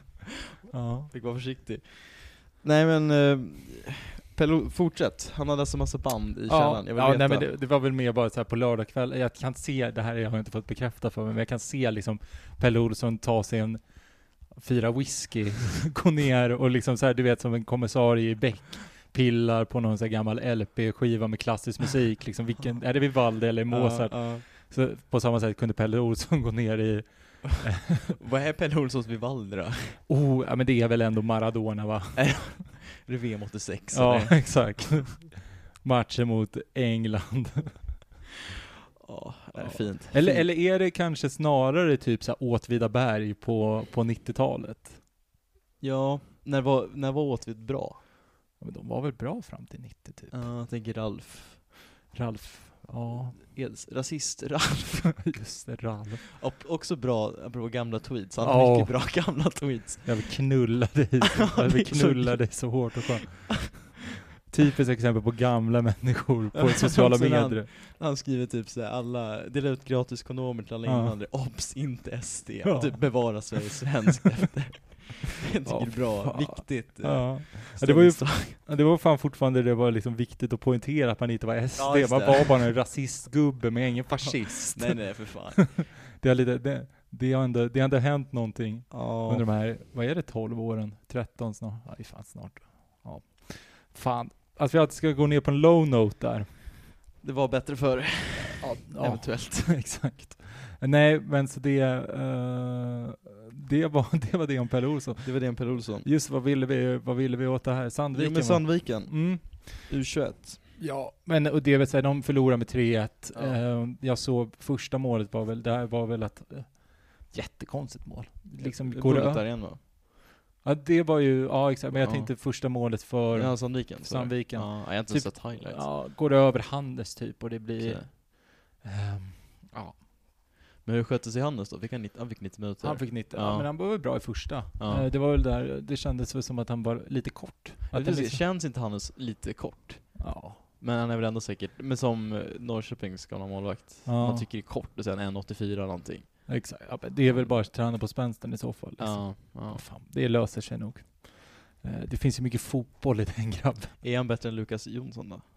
Ja. Fick vara försiktig. Nej men eh, Pello, fortsätt. Han hade alltså massa band i Ja, källan. Jag vill ja veta. nej, men det, det var väl mer bara så här på lördagkväll. Jag kan se, det här har jag inte fått bekräfta för mig, men jag kan se liksom Pelle Olsson ta sig en fyra whisky, gå ner och liksom så här, du vet som en kommissarie i Beck, pillar på någon så här gammal L P-skiva med klassisk musik, liksom vilken, är det Vivaldi eller Mozart? Ja, ja. Så på samma sätt kunde Pelle Olsson gå ner i Vad är Pelle Olssons Vivaldi då? oh, ja men det är väl ändå Maradona va? Är det V M åttiosex? Ja, eller? exakt. Matchen mot England. Ja, det är fint. Eller, fint. eller är det kanske snarare typ så här Åtvidaberg på, på nittiotalet? Ja, när var, när var Åtvid bra? Ja, men de var väl bra fram till nittio typ. Ja, jag tänker Ralf. Ralf. Ja, Eds, rasist Ralf. just det, Ralf. Och också bra, apropå gamla tweets. Han har Ja. mycket bra gamla tweets. Jag vill knulla dig. Jag vill knulla dig så hårt och skönt. Typiskt exempel på gamla människor på sociala Också när han- medier. Han skriver typ såhär, alla, delar ut gratis kondomer till alla Ja. invandrare. Obs, inte S D. Ja. Typ bevara Sverige svensk efter. Jag tycker Ja, det är bra, fan. viktigt. eh, Ja. Ja, det var ju ställningstag. ja, det var fan fortfarande det var liksom viktigt att poängtera att man inte var S D. Ja, just man det. var bara en rasistgubbe med ingen fascist. Nej nej för fan. Det har, lite, det, det, har ändå, det har ändå hänt någonting Ja. under de här, vad är det, tolv åren? tretton snart? Ja, det är fan snart. Ja. Fan, att vi alltid ska gå ner på en low note där. Det var bättre förr, Ja, eventuellt. exakt. Nej, men så det, uh, det, var, det var det om Pelle Olsson. Det var det om Pelle Olsson. Just vad ville vi, vad ville vi åt det här? Sandviken Jo men va? Sandviken, Mm. U tjugoett. Ja, men och det vill säga, de förlorar med tre ett. Ja. Eh, jag såg första målet var väl, det här var väl ett eh, jättekonstigt mål. Liksom, går det, där igen va? ja, det var ju, ja exakt, men jag Ja. tänkte första målet för Ja, Sandviken. så. Sandviken. Ja, jag har inte Typ- sett highlights. Ja, går det över Handels typ och det blir, Okej. ehm, ja, Men hur skötte sig Hannes då? Fick han, nittio, han fick nittio minuter? han fick nittio, ja. Ja. men han var väl bra i första. Ja. Eh, det var väl där, det kändes väl som att han var lite kort. Ja, Att det det liksom... liksom, Känns inte Hannes lite kort? ja. Men han är väl ändå säkert, men som eh, Norrköpings gamla målvakt. Ja. Man tycker det är kort och sen en åttiofyra någonting. Exakt, ja, men det är väl bara att träna på spänsten i så fall. Liksom. Ja, Ja, ja. fan, det löser sig nog. Eh, det finns ju mycket fotboll i den grabben. Är han bättre än Lukas Jonsson då?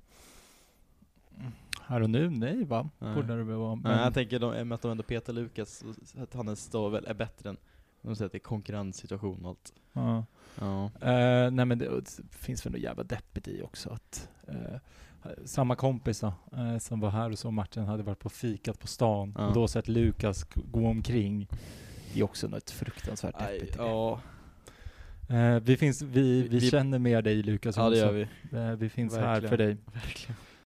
Här och nu, nej va? Nej. Borde det väl vara. Nej, Men, jag tänker de, att de ändå petar Lukas, så att Hannes då väl är bättre än, de säger att det är konkurrenssituation och allt. ja. Ja. Eh, nej men det, det finns väl något jävla deppigt i också att eh, samma kompis då, eh, som var här och så matchen hade varit på fikat på stan Ja. och då sett Lukas g- gå omkring. Det är också något fruktansvärt Aj, deppigt i det. ja. Eh, vi, finns, vi, vi, Vi- känner med dig Lukas. Ja, det gör Jonsson. vi. Eh, vi finns här Verkligen. för dig. Verkligen.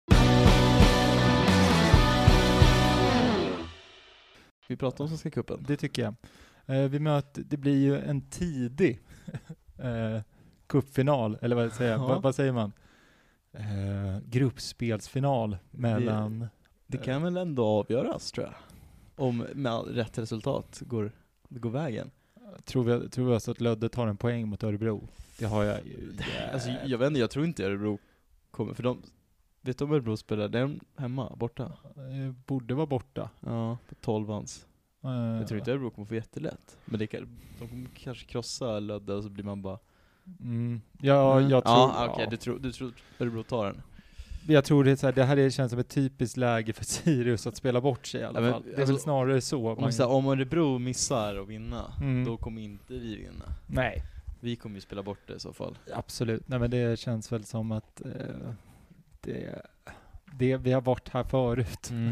Vi pratar om Svenska cupen. Det tycker jag. Eh, vi möter, det blir ju en tidig eh, cupfinal, eller vad säger, Ja. vad, vad säger man? Eh, gruppspelsfinal mellan... Det kan väl ändå avgöras tror jag. Om med all rätt resultat går, det går vägen. Tror vi, tror vi alltså att Lödde tar en poäng mot Örebro? Det har jag ju... Alltså, jag vet inte, jag tror inte Örebro kommer, för de, vet du om Örebro spelar, det är de hemma, borta? Eh, borde vara borta. Ja, på tolvans. Eh, Jag tror inte Örebro kommer få jättelätt. Men det kan, de kommer kanske krossa Lödde och så blir man bara... Mm, ja, Mm. jag tror... Ja, okej, ja. du, tror, du tror Örebro tar den? jag tror det är så här, det här är, känns som ett typiskt läge för Sirius att spela bort sig i alla ja, men, fall. Det är alltså, väl snarare så. Om, man... så här, om Örebro missar att vinna, mm. då kommer inte vi vinna. Nej. Vi kommer ju spela bort det i så fall. Absolut. Nej, men det känns väl som att eh, det, det, vi har varit här förut. Mm.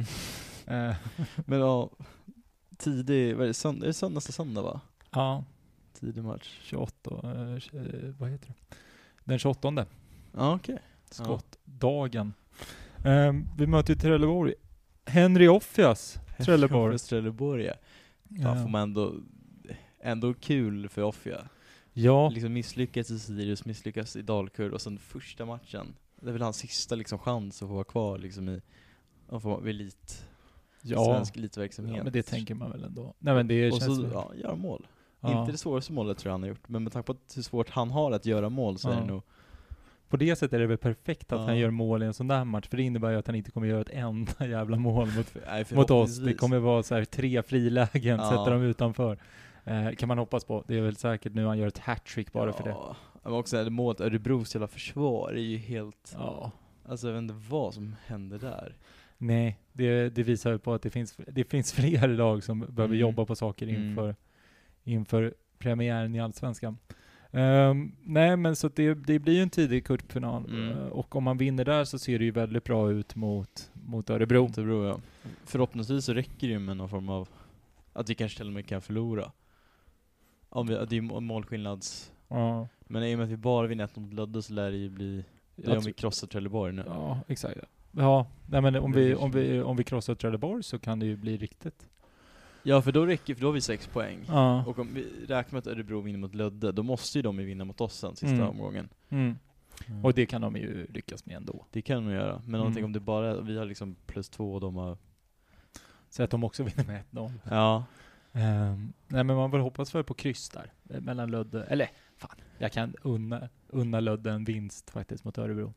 Men ja, tidig, vad är det, sönd- är det sönd- nästa söndag va? Ja. Tidig match. tjugoåtta, eh, vad heter det? Den tjugoåttonde. Ja, okej. Okay. Skottdagen. Ja. Um, vi möter ju Trelleborg. Henry Offias Trelleborg. Henry Trelleborg, ja. Ja. Får man ändå, ändå kul för Offia. Ja. Liksom misslyckats i Sirius, misslyckats i Dalkurd och sen första matchen. Det är väl hans sista liksom chans att få vara kvar liksom i att få elit. Ja. Svensk elitverksamhet. Ja, men det tänker man väl ändå. Nej, men det och känns så, väl... ja, göra mål. Ja. Inte det svåraste målet tror jag han har gjort, men med tanke på hur svårt han har att göra mål så ja. är det nog... På det sättet är det väl perfekt att ja. han gör mål i en sån där match, för det innebär ju att han inte kommer göra ett enda jävla mål mot, Nej, mot oss. Det kommer vara så här tre frilägen, ja. sätta dem utanför. Eh, kan man hoppas på. Det är väl säkert nu han gör ett hattrick bara ja. för det. Men också det målet, Örebros jävla försvar är ju helt... Ja. Alltså jag vet inte vad som händer där. Nej, det, det visar ju på att det finns, det finns fler lag som behöver mm. jobba på saker inför, mm. inför premiären i Allsvenskan. Um, nej, men så det, det blir ju en tidig cupfinal. Mm. Uh, och om man vinner där så ser det ju väldigt bra ut mot, mot Örebro. Örebro, ja. Förhoppningsvis så räcker det ju med någon form av att vi kanske till och med kan förlora. Om vi, det är ju målskillnads... Ja. Men i och med att vi bara vinner ett mot Lödde så lär det ju bli... Det är om vi krossar Trelleborg nu. Ja, exakt. Ja, nej, men om vi, om, vi, om vi krossar Trelleborg så kan det ju bli riktigt. Ja, för då räcker för då har vi sex poäng. Ja. Och om vi räknar med att Örebro vinner mot Lödde, då måste ju de ju vinna mot oss sen sista mm. omgången. Mm. Mm. Och det kan de ju lyckas med ändå. Det kan de göra. Men mm. om det bara vi har liksom plus två och de har... Så att de också vinner med ett noll. Ja. Um, nej, men man vill hoppas väl på kryss där. Mellan Lödde. Eller, fan. Jag kan unna, unna Lödde en vinst faktiskt mot Örebro.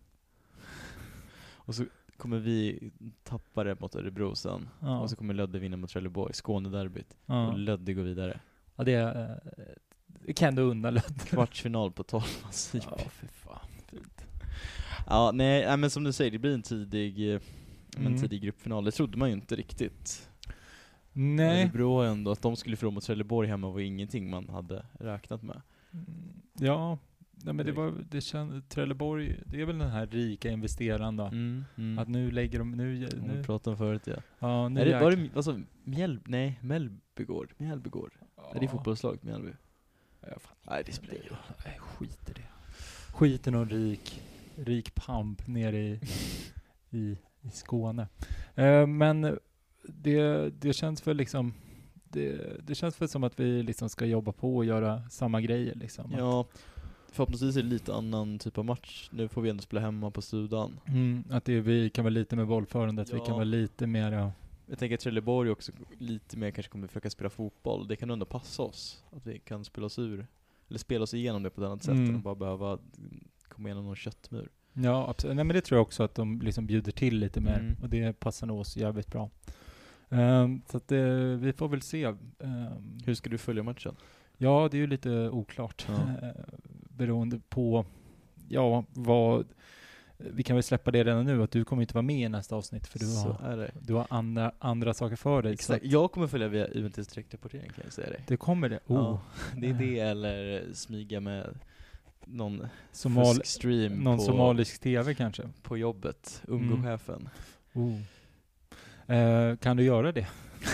Och så kommer vi tappa det mot Örebro sen. Ja. Och så kommer Lödde vinna mot Trelleborg. Skånederbyt. Ja. Och Lödde går vidare. Ja, det, är, det kan du unna Lödde. Kvartsfinal på tolv. Ja, för fan. Fint. Ja, nej, nej, men som du säger, det blir en tidig, mm. en tidig gruppfinal. Det trodde man ju inte riktigt. Nej. Örebro ändå, att de skulle förlora mot Trelleborg hemma var ingenting man hade räknat med. Ja, nej, men det var det känd, Trelleborg, det är väl den här rika investeraren då. Mm, mm. Att nu lägger de nu nu vi pratade om förut, ja. Ja, nu är det var det alltså Mjäl nej, Mellbygård, Mjällbygård. Ja. Är det fotbollslag Mjällby? Ja, fan. Nej, det spelar ju. Nej, skit i det. Skit i någon rik rik pamp nere i i i Skåne. Uh, men det det känns väl liksom det det känns väl som att vi liksom ska jobba på och göra samma grejer liksom. Ja. Förhoppningsvis är det lite annan typ av match. Nu får vi ändå spela hemma på Studan. Mm, att det, vi kan vara lite med bollförandet, ja. vi kan vara lite mer... Ja. Jag tänker att Trelleborg också lite mer kanske kommer försöka spela fotboll. Det kan ändå passa oss. Att vi kan spela oss ur. Eller spela oss igenom det på ett annat sätt mm. än att bara behöva komma igenom någon köttmur. Ja, absolut. Nej, men det tror jag också att de liksom bjuder till lite mer. Mm. Och det passar nog oss jävligt bra. Um, så att uh, vi får väl se. Um, Hur ska du följa matchen? Ja, det är ju lite oklart. Ja. Uh, beroende på ja, vad... Vi kan väl släppa det redan nu, att du kommer inte vara med i nästa avsnitt för du Så har, är det. du har andra, andra saker för dig. Exakt. Jag kommer följa via U N T:s direktrapportering, kan jag säga dig. Det kommer det? Oh. Ja, det är det, eller smyga med någon Somal- fuskstream någon på, somalisk tv kanske. på jobbet, Ungo-chefen. Mm. Oh. Uh, kan du göra det?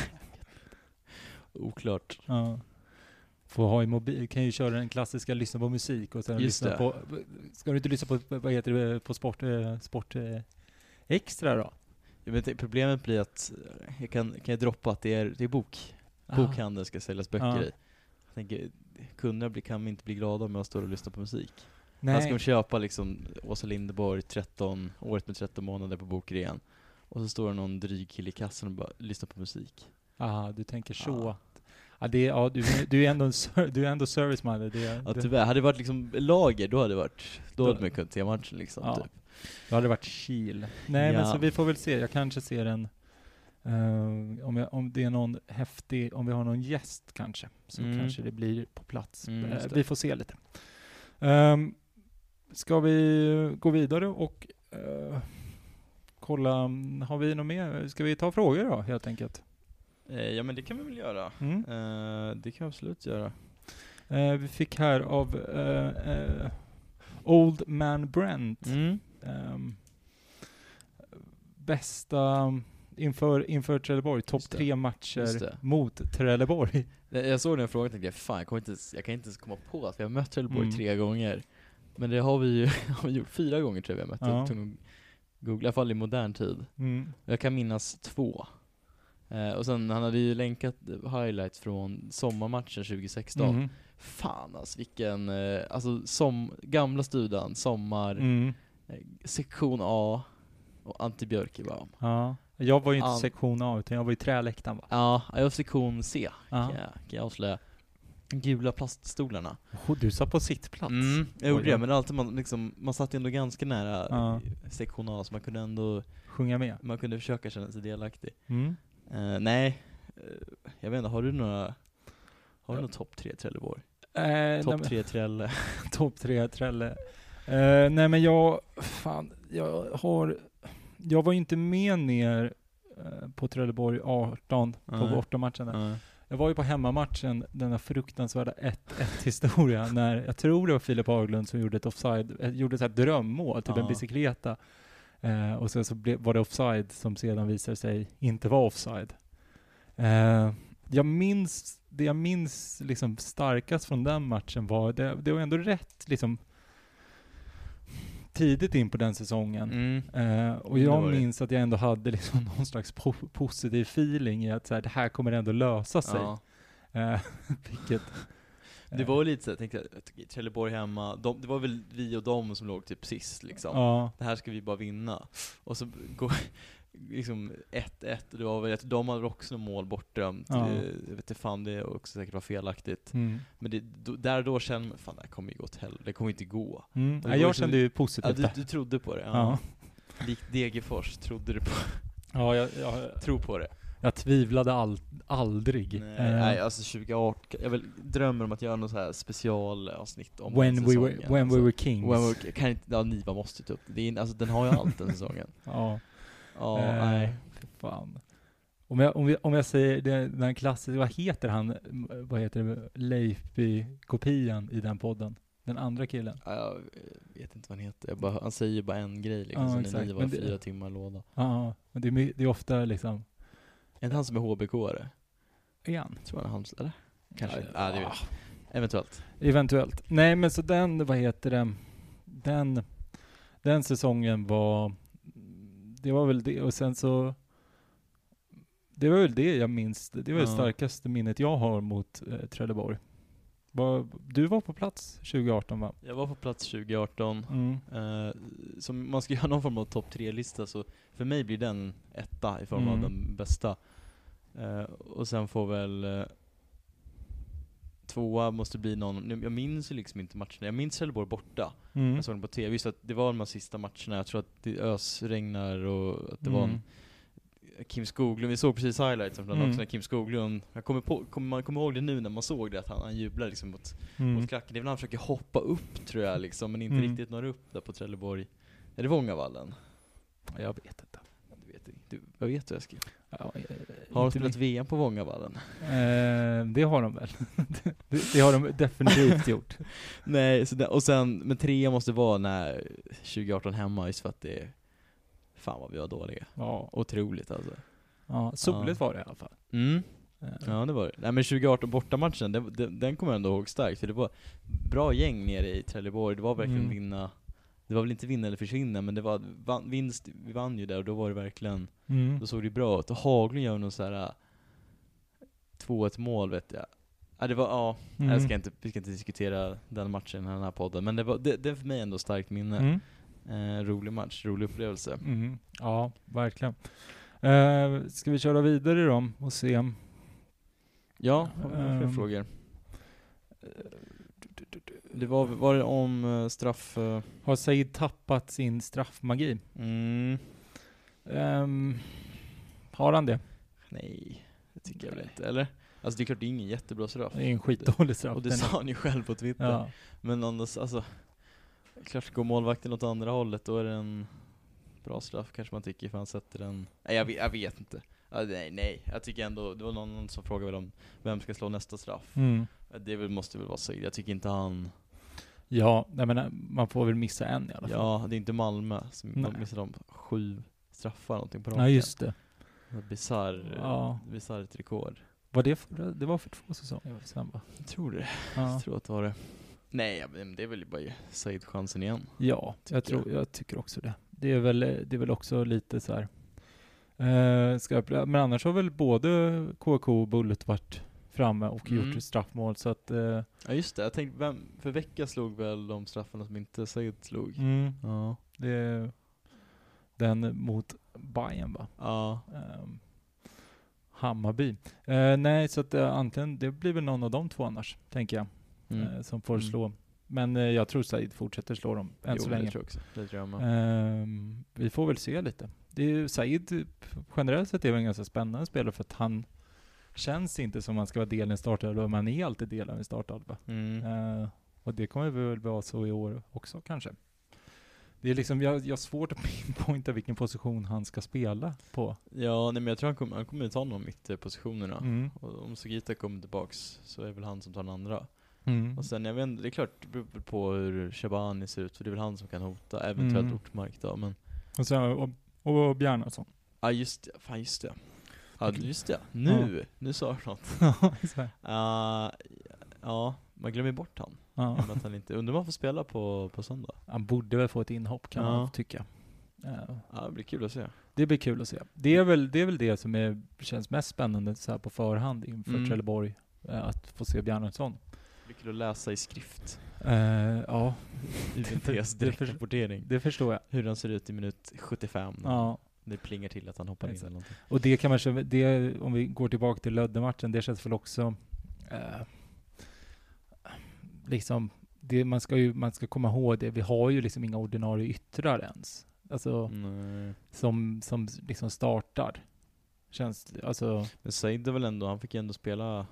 Oklart. Ja. Får ha i mobil, kan ju köra den klassiska lyssna på musik och sen Just lyssna det. på, ska du inte lyssna på, vad heter det, på sport, sport extra då? Jag vet, problemet blir att jag kan, kan jag droppa att det är, det är bok. Ah. Bokhandeln ska säljas böcker Ah. i. Jag tänker, kunderna blir, kan inte bli glada om jag står och lyssnar på musik. Nej. Här ska de köpa liksom Åsa Linderborg, tretton, året med tretton månader på bokrean. Och så står det någon dryg kille i kassan och bara lyssnar på musik. Ah, du tänker så. Ah. Ja, det är, ja, du, du är ändå en ser, du är ändå serviceman. Det, Ja, det, tyvärr. Hade det varit liksom lager, då hade det varit, då Då- hade man kunnat se matchen liksom, Ja. typ. då hade det varit chill. Nej, Ja. men så vi får väl se. Jag kanske ser en uh, om, jag, om det är någon häftig, om vi har någon gäst kanske, så Mm. kanske det blir på plats. Mm, Eh, just det. vi får se lite. Um, ska vi gå vidare och uh, kolla, har vi något mer? Ska vi ta frågor då, helt enkelt? Eh, ja, men det kan vi väl göra. Mm. Eh, det kan vi absolut göra. Eh, vi fick här av eh, eh, Old Man Brent. Mm. Um, bästa inför, inför Trelleborg, topp tre matcher mot Trelleborg. Jag såg den frågan och tänkte, fan, jag, kommer inte, jag kan inte ens komma på att vi har mött Trelleborg mm. tre gånger. Men det har vi ju har vi gjort fyra gånger, tror jag vi har mött. Ja. Google, i alla fall i modern tid. Mm. Jag kan minnas två. Eh, och sen, han hade ju länkat highlights från sommarmatchen tjugo sexton. Mm. Fan alltså, vilken, eh, alltså som, gamla studan, sommar, mm. eh, sektion A och Antti Björkebaum. Ja. Jag var ju inte An- sektion A, utan jag var i träläktaren, va? Ja, jag var sektion C, kan jag, kan jag avslöja. Gula plaststolarna. Oh, du satt på sittplats. Mm, jag gjorde det, men alltid man, liksom, man satt ändå ganska nära ja. sektion A, så man kunde ändå sjunga med. Man kunde försöka känna sig delaktig. Mm. Uh, nej, uh, jag vet inte, har du några Har du några topp tre Trelleborg? Uh, topp tre Trelle. topp tre Trelle. Uh, nej men jag, fan, jag har, jag var ju inte med ner uh, på Trelleborg arton på uh. bortamatchen där. Uh. Jag var ju på hemmamatchen, denna fruktansvärda ett ett historia, när jag tror det var Filip Haglund som gjorde ett offside, gjorde ett så här drömmål, typ uh. en bicykleta. Uh, och sen så ble, var det offside som sedan visade sig inte vara offside. Uh, jag minns, det jag minns liksom starkast från den matchen var, det, det var ändå rätt liksom tidigt in på den säsongen. Mm. Uh, och jag minns att jag ändå hade liksom någon slags po- positiv feeling i att så här, det här kommer ändå lösa sig. Ja. Uh, vilket... Det var lite så, jag tänkte, Trelleborg hemma, de, det var väl vi och dem som låg typ sist liksom. Ja. Det här ska vi bara vinna. Och så går liksom ett ett, det var väl att de hade också något mål bortdömt. Ja. Det, jag vet inte fan, det också säkert var felaktigt. Mm. Men det, då, där och då kände man, fan det här kommer ju gå till helvete, det kommer inte gå. Mm. Ja, jag kände ju positivt. Ja, du, du trodde på det. Ja. Ja. Likt Degerfors trodde du på. Ja, jag, jag tror på det. Jag tvivlade all, aldrig. Nej, uh, nej, alltså tjugo arton, jag vill drömmer om att göra något så här specialavsnitt om when den we säsongen. were, when alltså. we were kings. When we, kan inte, ja, Niva måste ta upp det. det är, alltså, den har ju allt den säsongen. Ja. Ja, uh, nej. Fan. Om jag, om jag, om jag säger det, den klassiska, vad heter han, vad heter det, Leifby-kopian i den podden? Den andra killen. Ja, jag vet inte vad han heter. Jag bara, han säger ju bara en grej liksom, ja, så Niva var det, fyra timmar låda. Ja, men det är, det är ofta liksom. Är det han som är H B K-are? Igen. Tror han är hans, eller? Kanske. Ja, ah, det vet. Eventuellt. Eventuellt. Nej, men så den, vad heter det? Den, den säsongen var, det var väl det. Och sen så, det var väl det jag minns. Det var ja. det starkaste minnet jag har mot eh, Trelleborg. Var, du var på plats tjugo arton, va? Jag var på plats tjugo arton. Mm. Uh, så man ska göra någon form av topp tre-lista, så för mig blir den etta i form mm. av den bästa. Uh, och sen får väl uh, tvåa måste bli någon, jag minns ju liksom inte matcherna. Jag minns Trelleborg borta. Mm. Jag såg den på tv. Just att det var de här sista matcherna. Jag tror att det ösregnar och att det mm. var en Kim Skoglund, vi såg precis highlights från mm. också när Kim Skoglund, jag kommer på, kommer, man kommer ihåg det nu när man såg det, att han, han jublar liksom mot, mm. mot klacken. Det är väl han försöker hoppa upp, tror jag liksom, men inte mm. riktigt når upp där på Trelleborg. Är det Vångavallen? Jag vet inte. Du vet, du, jag vet vad jag ska. Ja, har de spelat V M på Vångavallen? Eh, det har de väl. det, det har de definitivt gjort. Nej, så det, och sen, men trea måste vara när tjugo arton hemma, just för att det är fan vad vi var dåliga. Ja. Otroligt alltså. Ja, soligt ja. var det i alla fall. Mm. Ja, det var det. Nej, men tjugo arton bortamatchen, den, den, den kommer jag ändå ihåg starkt. För det var bra gäng nere i Trelleborg. Det var verkligen mm. vinna. Det var väl inte vinna eller försvinna, men det var van, vinst. Vi vann ju där och då var det verkligen, mm. då såg det bra ut. Och Haglund gör någon så här två ett mål, vet jag. Ja, det var, ja, mm. jag ska inte, vi ska inte diskutera den matchen i den här podden. Men det var, det, det är för mig ändå starkt minne. Mm. Eh, rolig match, rolig upplevelse. Mm. Ja, verkligen. Eh, ska vi köra vidare då och se? Ja, har vi några fler um, frågor? Det var, var det om uh, straff... Uh... Har Said tappat sin straffmagi? Mm. Um, har han det? Nej, det tycker jag väl inte, eller? Alltså det är klart, det är ingen jättebra straff. Det är en skitdålig straff. Och det sa han ju själv på Twitter. Ja. Men annars, alltså... Klart går målvakten åt andra hållet, då är det en bra straff kanske man tycker, för han sätter den. Nej, jag vet, jag vet inte. Ja, nej, nej, jag tycker ändå, det var någon som frågade väl om vem ska slå nästa straff. Mm. Det väl, måste väl vara Said. Jag tycker inte han... Ja, jag menar, man får väl missa en i alla fall. Ja, det är inte Malmö som de missar de sju straffar någonting på dem. Ja, just det. Bizarr, ja. Bizarrt rekord. Var det för, det var för två säsonger sen, va? Jag tror det. Ja. Jag tror att det var det. Nej, men det är väl bara Said chansen igen. Ja, jag, tror, jag tycker också det. Det är väl, det är väl också lite så här. Eh, ska jag, men annars har väl både K K och Bullet varit framme och Mm. gjort straffmål, så att... Eh, ja, just det. Jag tänkte, vem, för vecka slog väl de straffarna som inte Said slog. mm, Ja. det är den mot Bayern, va? Ja. Um, Hammarby. Uh, nej, så att uh, antingen, det blir väl någon av de två annars, tänker jag, Mm. uh, som får Mm. slå. Men uh, jag tror Said fortsätter slå dem än Jo, så länge. Det tror jag också. Det tror jag med. Uh, vi får väl se lite. Det är ju, Said generellt sett är en ganska spännande spelare, för att han känns inte som man ska vara delen i startelva, man är alltid delen i startelva. Mm. Uh, och det kommer väl vara så i år också, kanske. Det är liksom, jag, jag har svårt att pinpointa vilken position han ska spela på. Ja, nej, men jag tror han kommer, han kommer ta någon mitt i positionerna. Mm. Och om Sugita kommer tillbaks så är väl han som tar den andra. Mm. Och sen, jag vet inte, det är klart, det beror på hur Shabani ser ut, för det är väl han som kan hota, eventuellt Mm. Ortmark då, men... Och så och, och Bjarnason. Ja, just det, fan just det. Ja, just det. Nu, ja. nu sa jag något. uh, ja, man glömmer bort han. Ja. Att han inte, undrar om han får spela på, på söndag. Han borde väl få ett inhopp, kan ja. man tycka. Ja. Ja, det blir kul att se. Det blir kul att se. Det är väl det, är väl det som är, känns mest spännande så här på förhand inför Mm. Trelleborg, att få se Bjarnason. Det blir kul att läsa i skrift. Uh, ja. U N T:s direktrapportering. Det förstår jag. Hur han ser ut i minut sjuttiofem. Ja. Det plingar till att han hoppar in eller någonting. Och det kan man, det, om vi går tillbaka till Lödde-matchen, det känns väl också eh, liksom, det, man ska ju man ska komma ihåg det, vi har ju liksom inga ordinarie yttrar ens. Alltså, Nej. som, som liksom startar. Känns, alltså... Men Said väl ändå, han fick ju ändå spela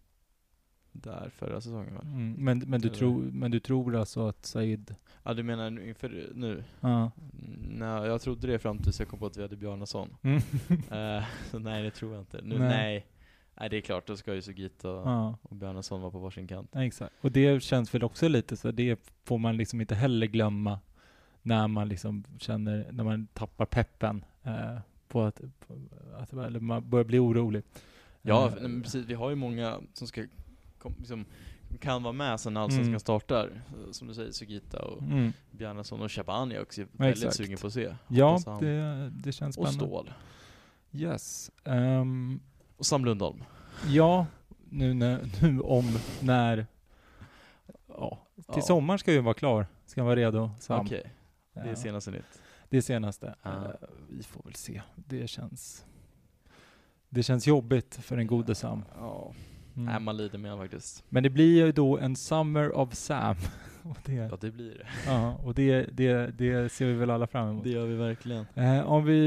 där förra säsongen, väl? Mm, men, men, du tror, men du tror alltså att Said... Ja, du menar inför nu? Ja. Nej, jag trodde det fram tills jag kom på att vi hade Bjarnason. Mm. uh, så nej, det tror jag inte. Nu, nej. nej. Nej, det är klart, då ska ju Sugita ja. och Bjarnason vara på varsin kant. Ja, exakt. Och det känns väl också lite så, det får man liksom inte heller glömma när man liksom känner, när man tappar peppen eh, på att, på att eller man börjar bli orolig. Ja, eh, men precis, vi har ju många som ska kom, liksom, kan vara med sen allsvenskan mm. startar, som du säger, Sugita och mm. Bjarnason och Shabani också är ja, väldigt exakt. sugen på att se. Ja, det, det känns och spännande. Stål. Yes. Um, och Sam Lundholm. Ja, nu, när, nu om när ja, till ja. sommar ska ju vara klar. Ska han vara redo, Sam. Okej, okay. det är senaste nytt. Det är senaste. Ah. Uh, vi får väl se. Det känns det känns jobbigt för en gode Sam. Ja. Mm. Nej, man lider med faktiskt. Men det blir ju då en Summer of Sam. och det, ja, det blir det. Ja, och det, det, det ser vi väl alla fram emot. Det gör vi verkligen. Eh, om vi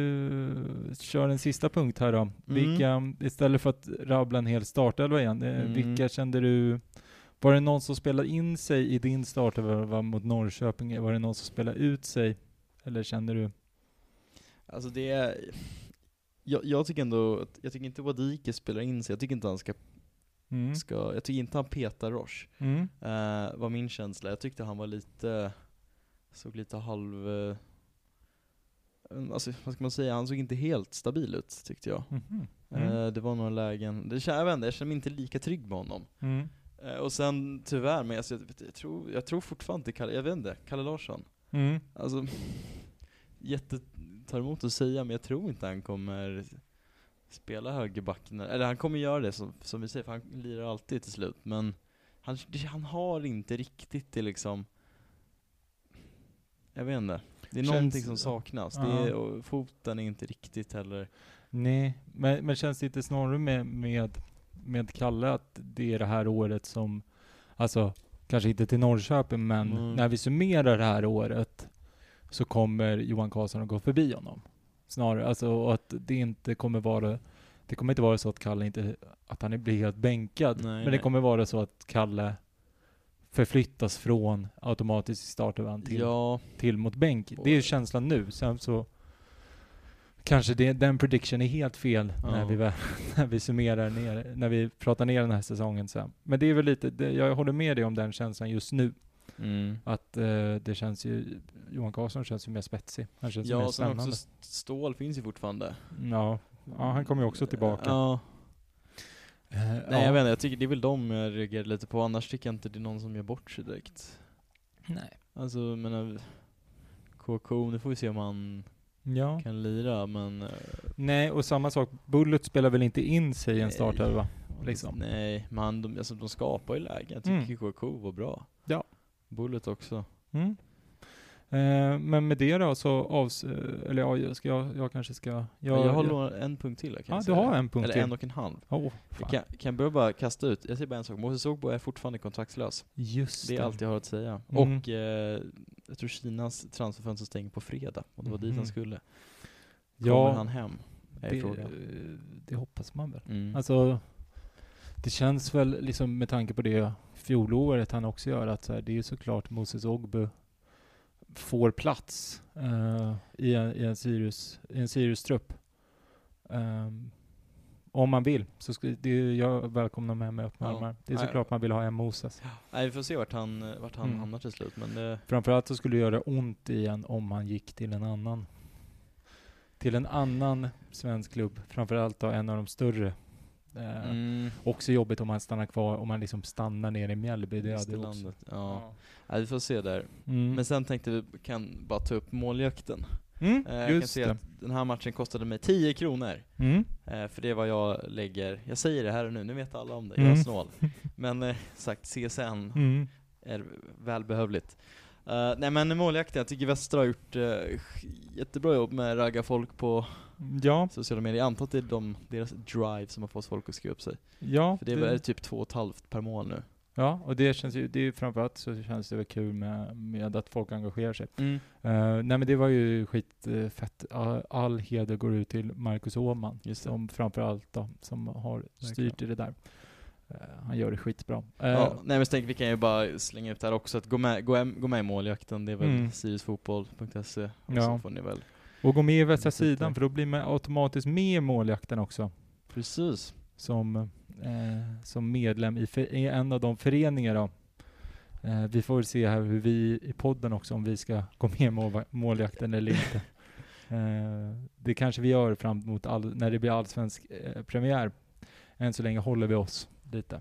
kör en sista punkt här då. Mm. Vilka, istället för att rabbla en hel startelva igen, eh, mm. vilka kände du, var det någon som spelade in sig i din startelva mot Norrköping? Var det någon som spelade ut sig? Eller kände du? Alltså det är, jag, jag tycker ändå, jag tycker inte Wadike spelar in sig. Jag tycker inte han ska, mm. ska jag tycker inte han petar Roche. Mm. Uh, var min känsla. Jag tyckte han var lite, såg lite halv, uh, alltså vad ska man säga, han såg inte helt stabil ut tyckte jag. Mm. Mm. Uh, det var några lägen, det, jag vet inte, jag känner mig inte lika trygg med honom. Mm. Uh, och sen tyvärr, men alltså, jag, jag, tror, jag tror fortfarande inte, jag vet inte, Kalle Larsson. Mm. Alltså, jätte tar emot att säga, men jag tror inte han kommer spela högerbacken. Eller han kommer göra det som, som vi säger, för han lirar alltid till slut. Men han, han har inte riktigt det liksom, jag vet inte. Det är känns, någonting som saknas. Ja. Det är, och foten är inte riktigt heller. Nej, men, men känns det inte snarare med, med, med Kalle att det är det här året som, alltså kanske inte till Norrköping, men mm. när vi summerar det här året så kommer Johan Karlsson att gå förbi honom. Snarare, alltså att det inte kommer vara, det kommer inte vara så att Kalle inte, att han blir helt bänkad. Nej, men det nej. kommer vara så att Kalle förflyttas från automatisk startelvan till, ja. till mot bänk. Det är ju känslan nu. Sen så kanske det, den prediction är helt fel ja. när, vi, när vi summerar ner, när vi pratar ner den här säsongen sen. Men det är väl lite, det, jag håller med dig om den känslan just nu. Mm. Att eh, det känns ju, Johan Karlsson känns ju mer spetsig. Han känns ja, mer spännande. Ja, också Ståhl finns ju fortfarande. Ja, ja han kommer ju också tillbaka. Ja. Uh, Nej, ja. jag vet inte, jag tycker det är väl de jag reagerar lite på. Annars tycker jag inte det är någon som gör bort sig direkt. Nej. Alltså, men K K, nu får vi se om han ja. kan lira, men... Uh, nej, och samma sak, Bullet spelar väl inte in sig i en startelva? Liksom. Nej, men de, alltså, de skapar ju lägen. Jag tycker mm. K K var bra. Ja. Bullet också. Mm. Eh, men med det då så avs... Eller ja, ska jag, jag kanske ska... Jag, jag har jag, en punkt till. Kan ja, jag du säga. har en punkt eller till. en och en halv. Oh, jag kan, kan börja bara kasta ut. Jag säger bara en sak. Moses Ogbo är fortfarande kontraktslös. Just det. är det. allt jag har att säga. Mm. Och eh, jag tror Kinas transferfönster stänger på fredag. Och det var mm. dit han skulle. Kommer ja, han hem? Är det, frågan. det hoppas man väl. Mm. Alltså... Det känns väl liksom med tanke på det fjolåret han också gör att så här, det är ju såklart Moses Ogbu får plats uh, i en, i en Sirius i en Sirius-trupp. Um, om man vill så ska det jag välkomnar med med öppna armar. Det är såklart ja. man vill ha en Moses. Nej, vi får se vart han vart han mm. hamnar till slut, men det... framförallt så skulle det göra ont igen om han gick till en annan till en annan svensk klubb, framförallt då en av de större. Mm. Också jobbigt om man stannar kvar, om man liksom stannar ner i Mjällby. Det hade också. Ja. Ja. Ja, vi får se där. Mm. Men sen tänkte vi kan bara ta upp måljakten. Mm, eh, jag kan se det. Att den här matchen kostade mig tio kronor. Mm. Eh, för det är vad jag lägger. Jag säger det här och nu, nu vet alla om det. Mm. Jag är snål. Men eh, sagt, C S N mm. är välbehövligt. Uh, nej men måljakten, jag tycker Västra har gjort uh, jättebra jobb med att ragga folk på ja. sociala medier. Jag antar att det är de, deras drive som har fått folk att skriva upp sig. Ja, för det, det är typ två och ett halvt per mål nu. Ja, och det känns ju, det är framförallt så känns det väl kul med, med att folk engagerar sig. Mm. Uh, nej men det var ju skitfett. All, all heder går ut till Marcus Åhman, som framförallt då, som har styrt i det där. Uh, han gör det skitbra. Uh, ja, nej men tänk, vi kan ju bara slänga ut här också att gå med, gå, gå med i måljakten. Det är väl mm. siriusfotboll punkt se och ja. så får ni väl. Och gå med i västra sidan, för då blir man automatiskt med i måljakten också. Precis. Som, eh, som medlem i, för, i en av de föreningar då. Eh, vi får väl se här hur vi i podden också, om vi ska gå med i mål, måljakten eller inte. Eh, det kanske vi gör fram mot all, när det blir allsvensk eh, premiär. Än så länge håller vi oss lite.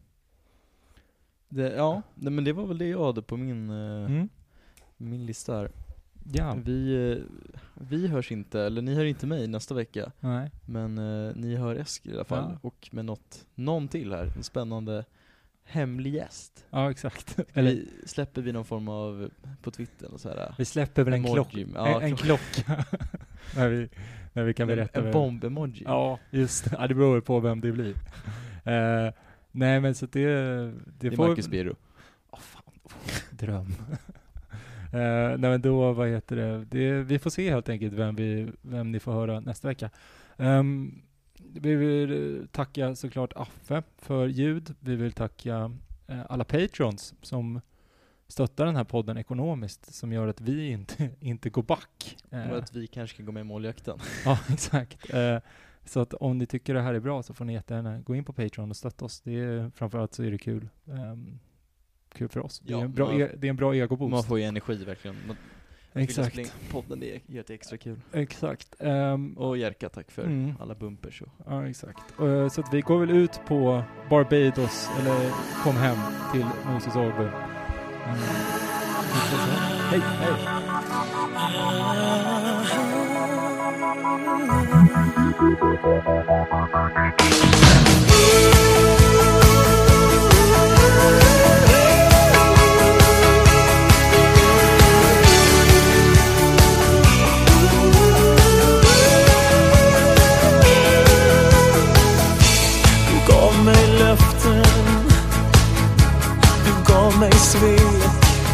Det, ja, nej, men det var väl det jag hade på min, eh, mm. min lista här. Ja. Vi, eh, vi hörs inte, eller ni hör inte mig nästa vecka. Nej. Men eh, ni hör Eskil i alla fall. Ja. Och med något, någon till här, en spännande hemlig gäst. Ja, exakt. Eller vi, släpper vi någon form av på Twitter och så här. Vi släpper väl en, klock, ja, en, en klocka när vi när vi kan berätta. En, en bomb-emoji. Ja, just det. Ja, det beror på vem det blir. uh, nej, men så det det, det får Marcus Biro. Åh oh, fan. Dröm. uh, nej, men då vad heter det? det? Vi får se helt enkelt vem vi vem ni får höra nästa vecka. Um, Vi vill tacka såklart Affe för ljud. Vi vill tacka eh, alla patrons som stöttar den här podden ekonomiskt, som gör att vi inte, inte går back. Eh. Och att vi kanske ska gå med i måljakten. Ja, exakt. Eh, så att om ni tycker det här är bra så får ni jättegärna gå in på Patreon och stötta oss. Det är, framförallt så är det kul. Um, kul för oss. Ja, det, är en bra man, e- det är en bra ego-boost. Man får ju energi verkligen. Man, exakt. Podden, det gör det extra kul. Exakt. Um, och Jerka, tack för mm. alla bumpers. Och. Ja, exakt. Uh, så att vi går väl ut på Barbados, eller kom hem till Moses Ogbu. Uh, hej, hej! Mig svek,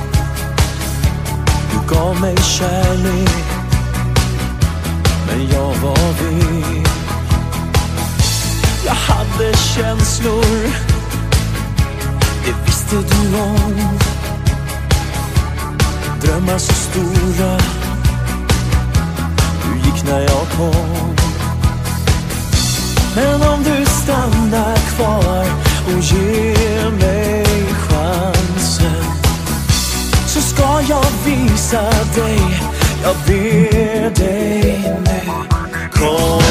du gav mig kärlek, men jag var vek. Jag hade känslor, det visste du om. Drömmar så stora, du gick när jag kom. Men om du stannar kvar och ger mig chansen, så ska jag visa dig, jag ber dig nu. Kom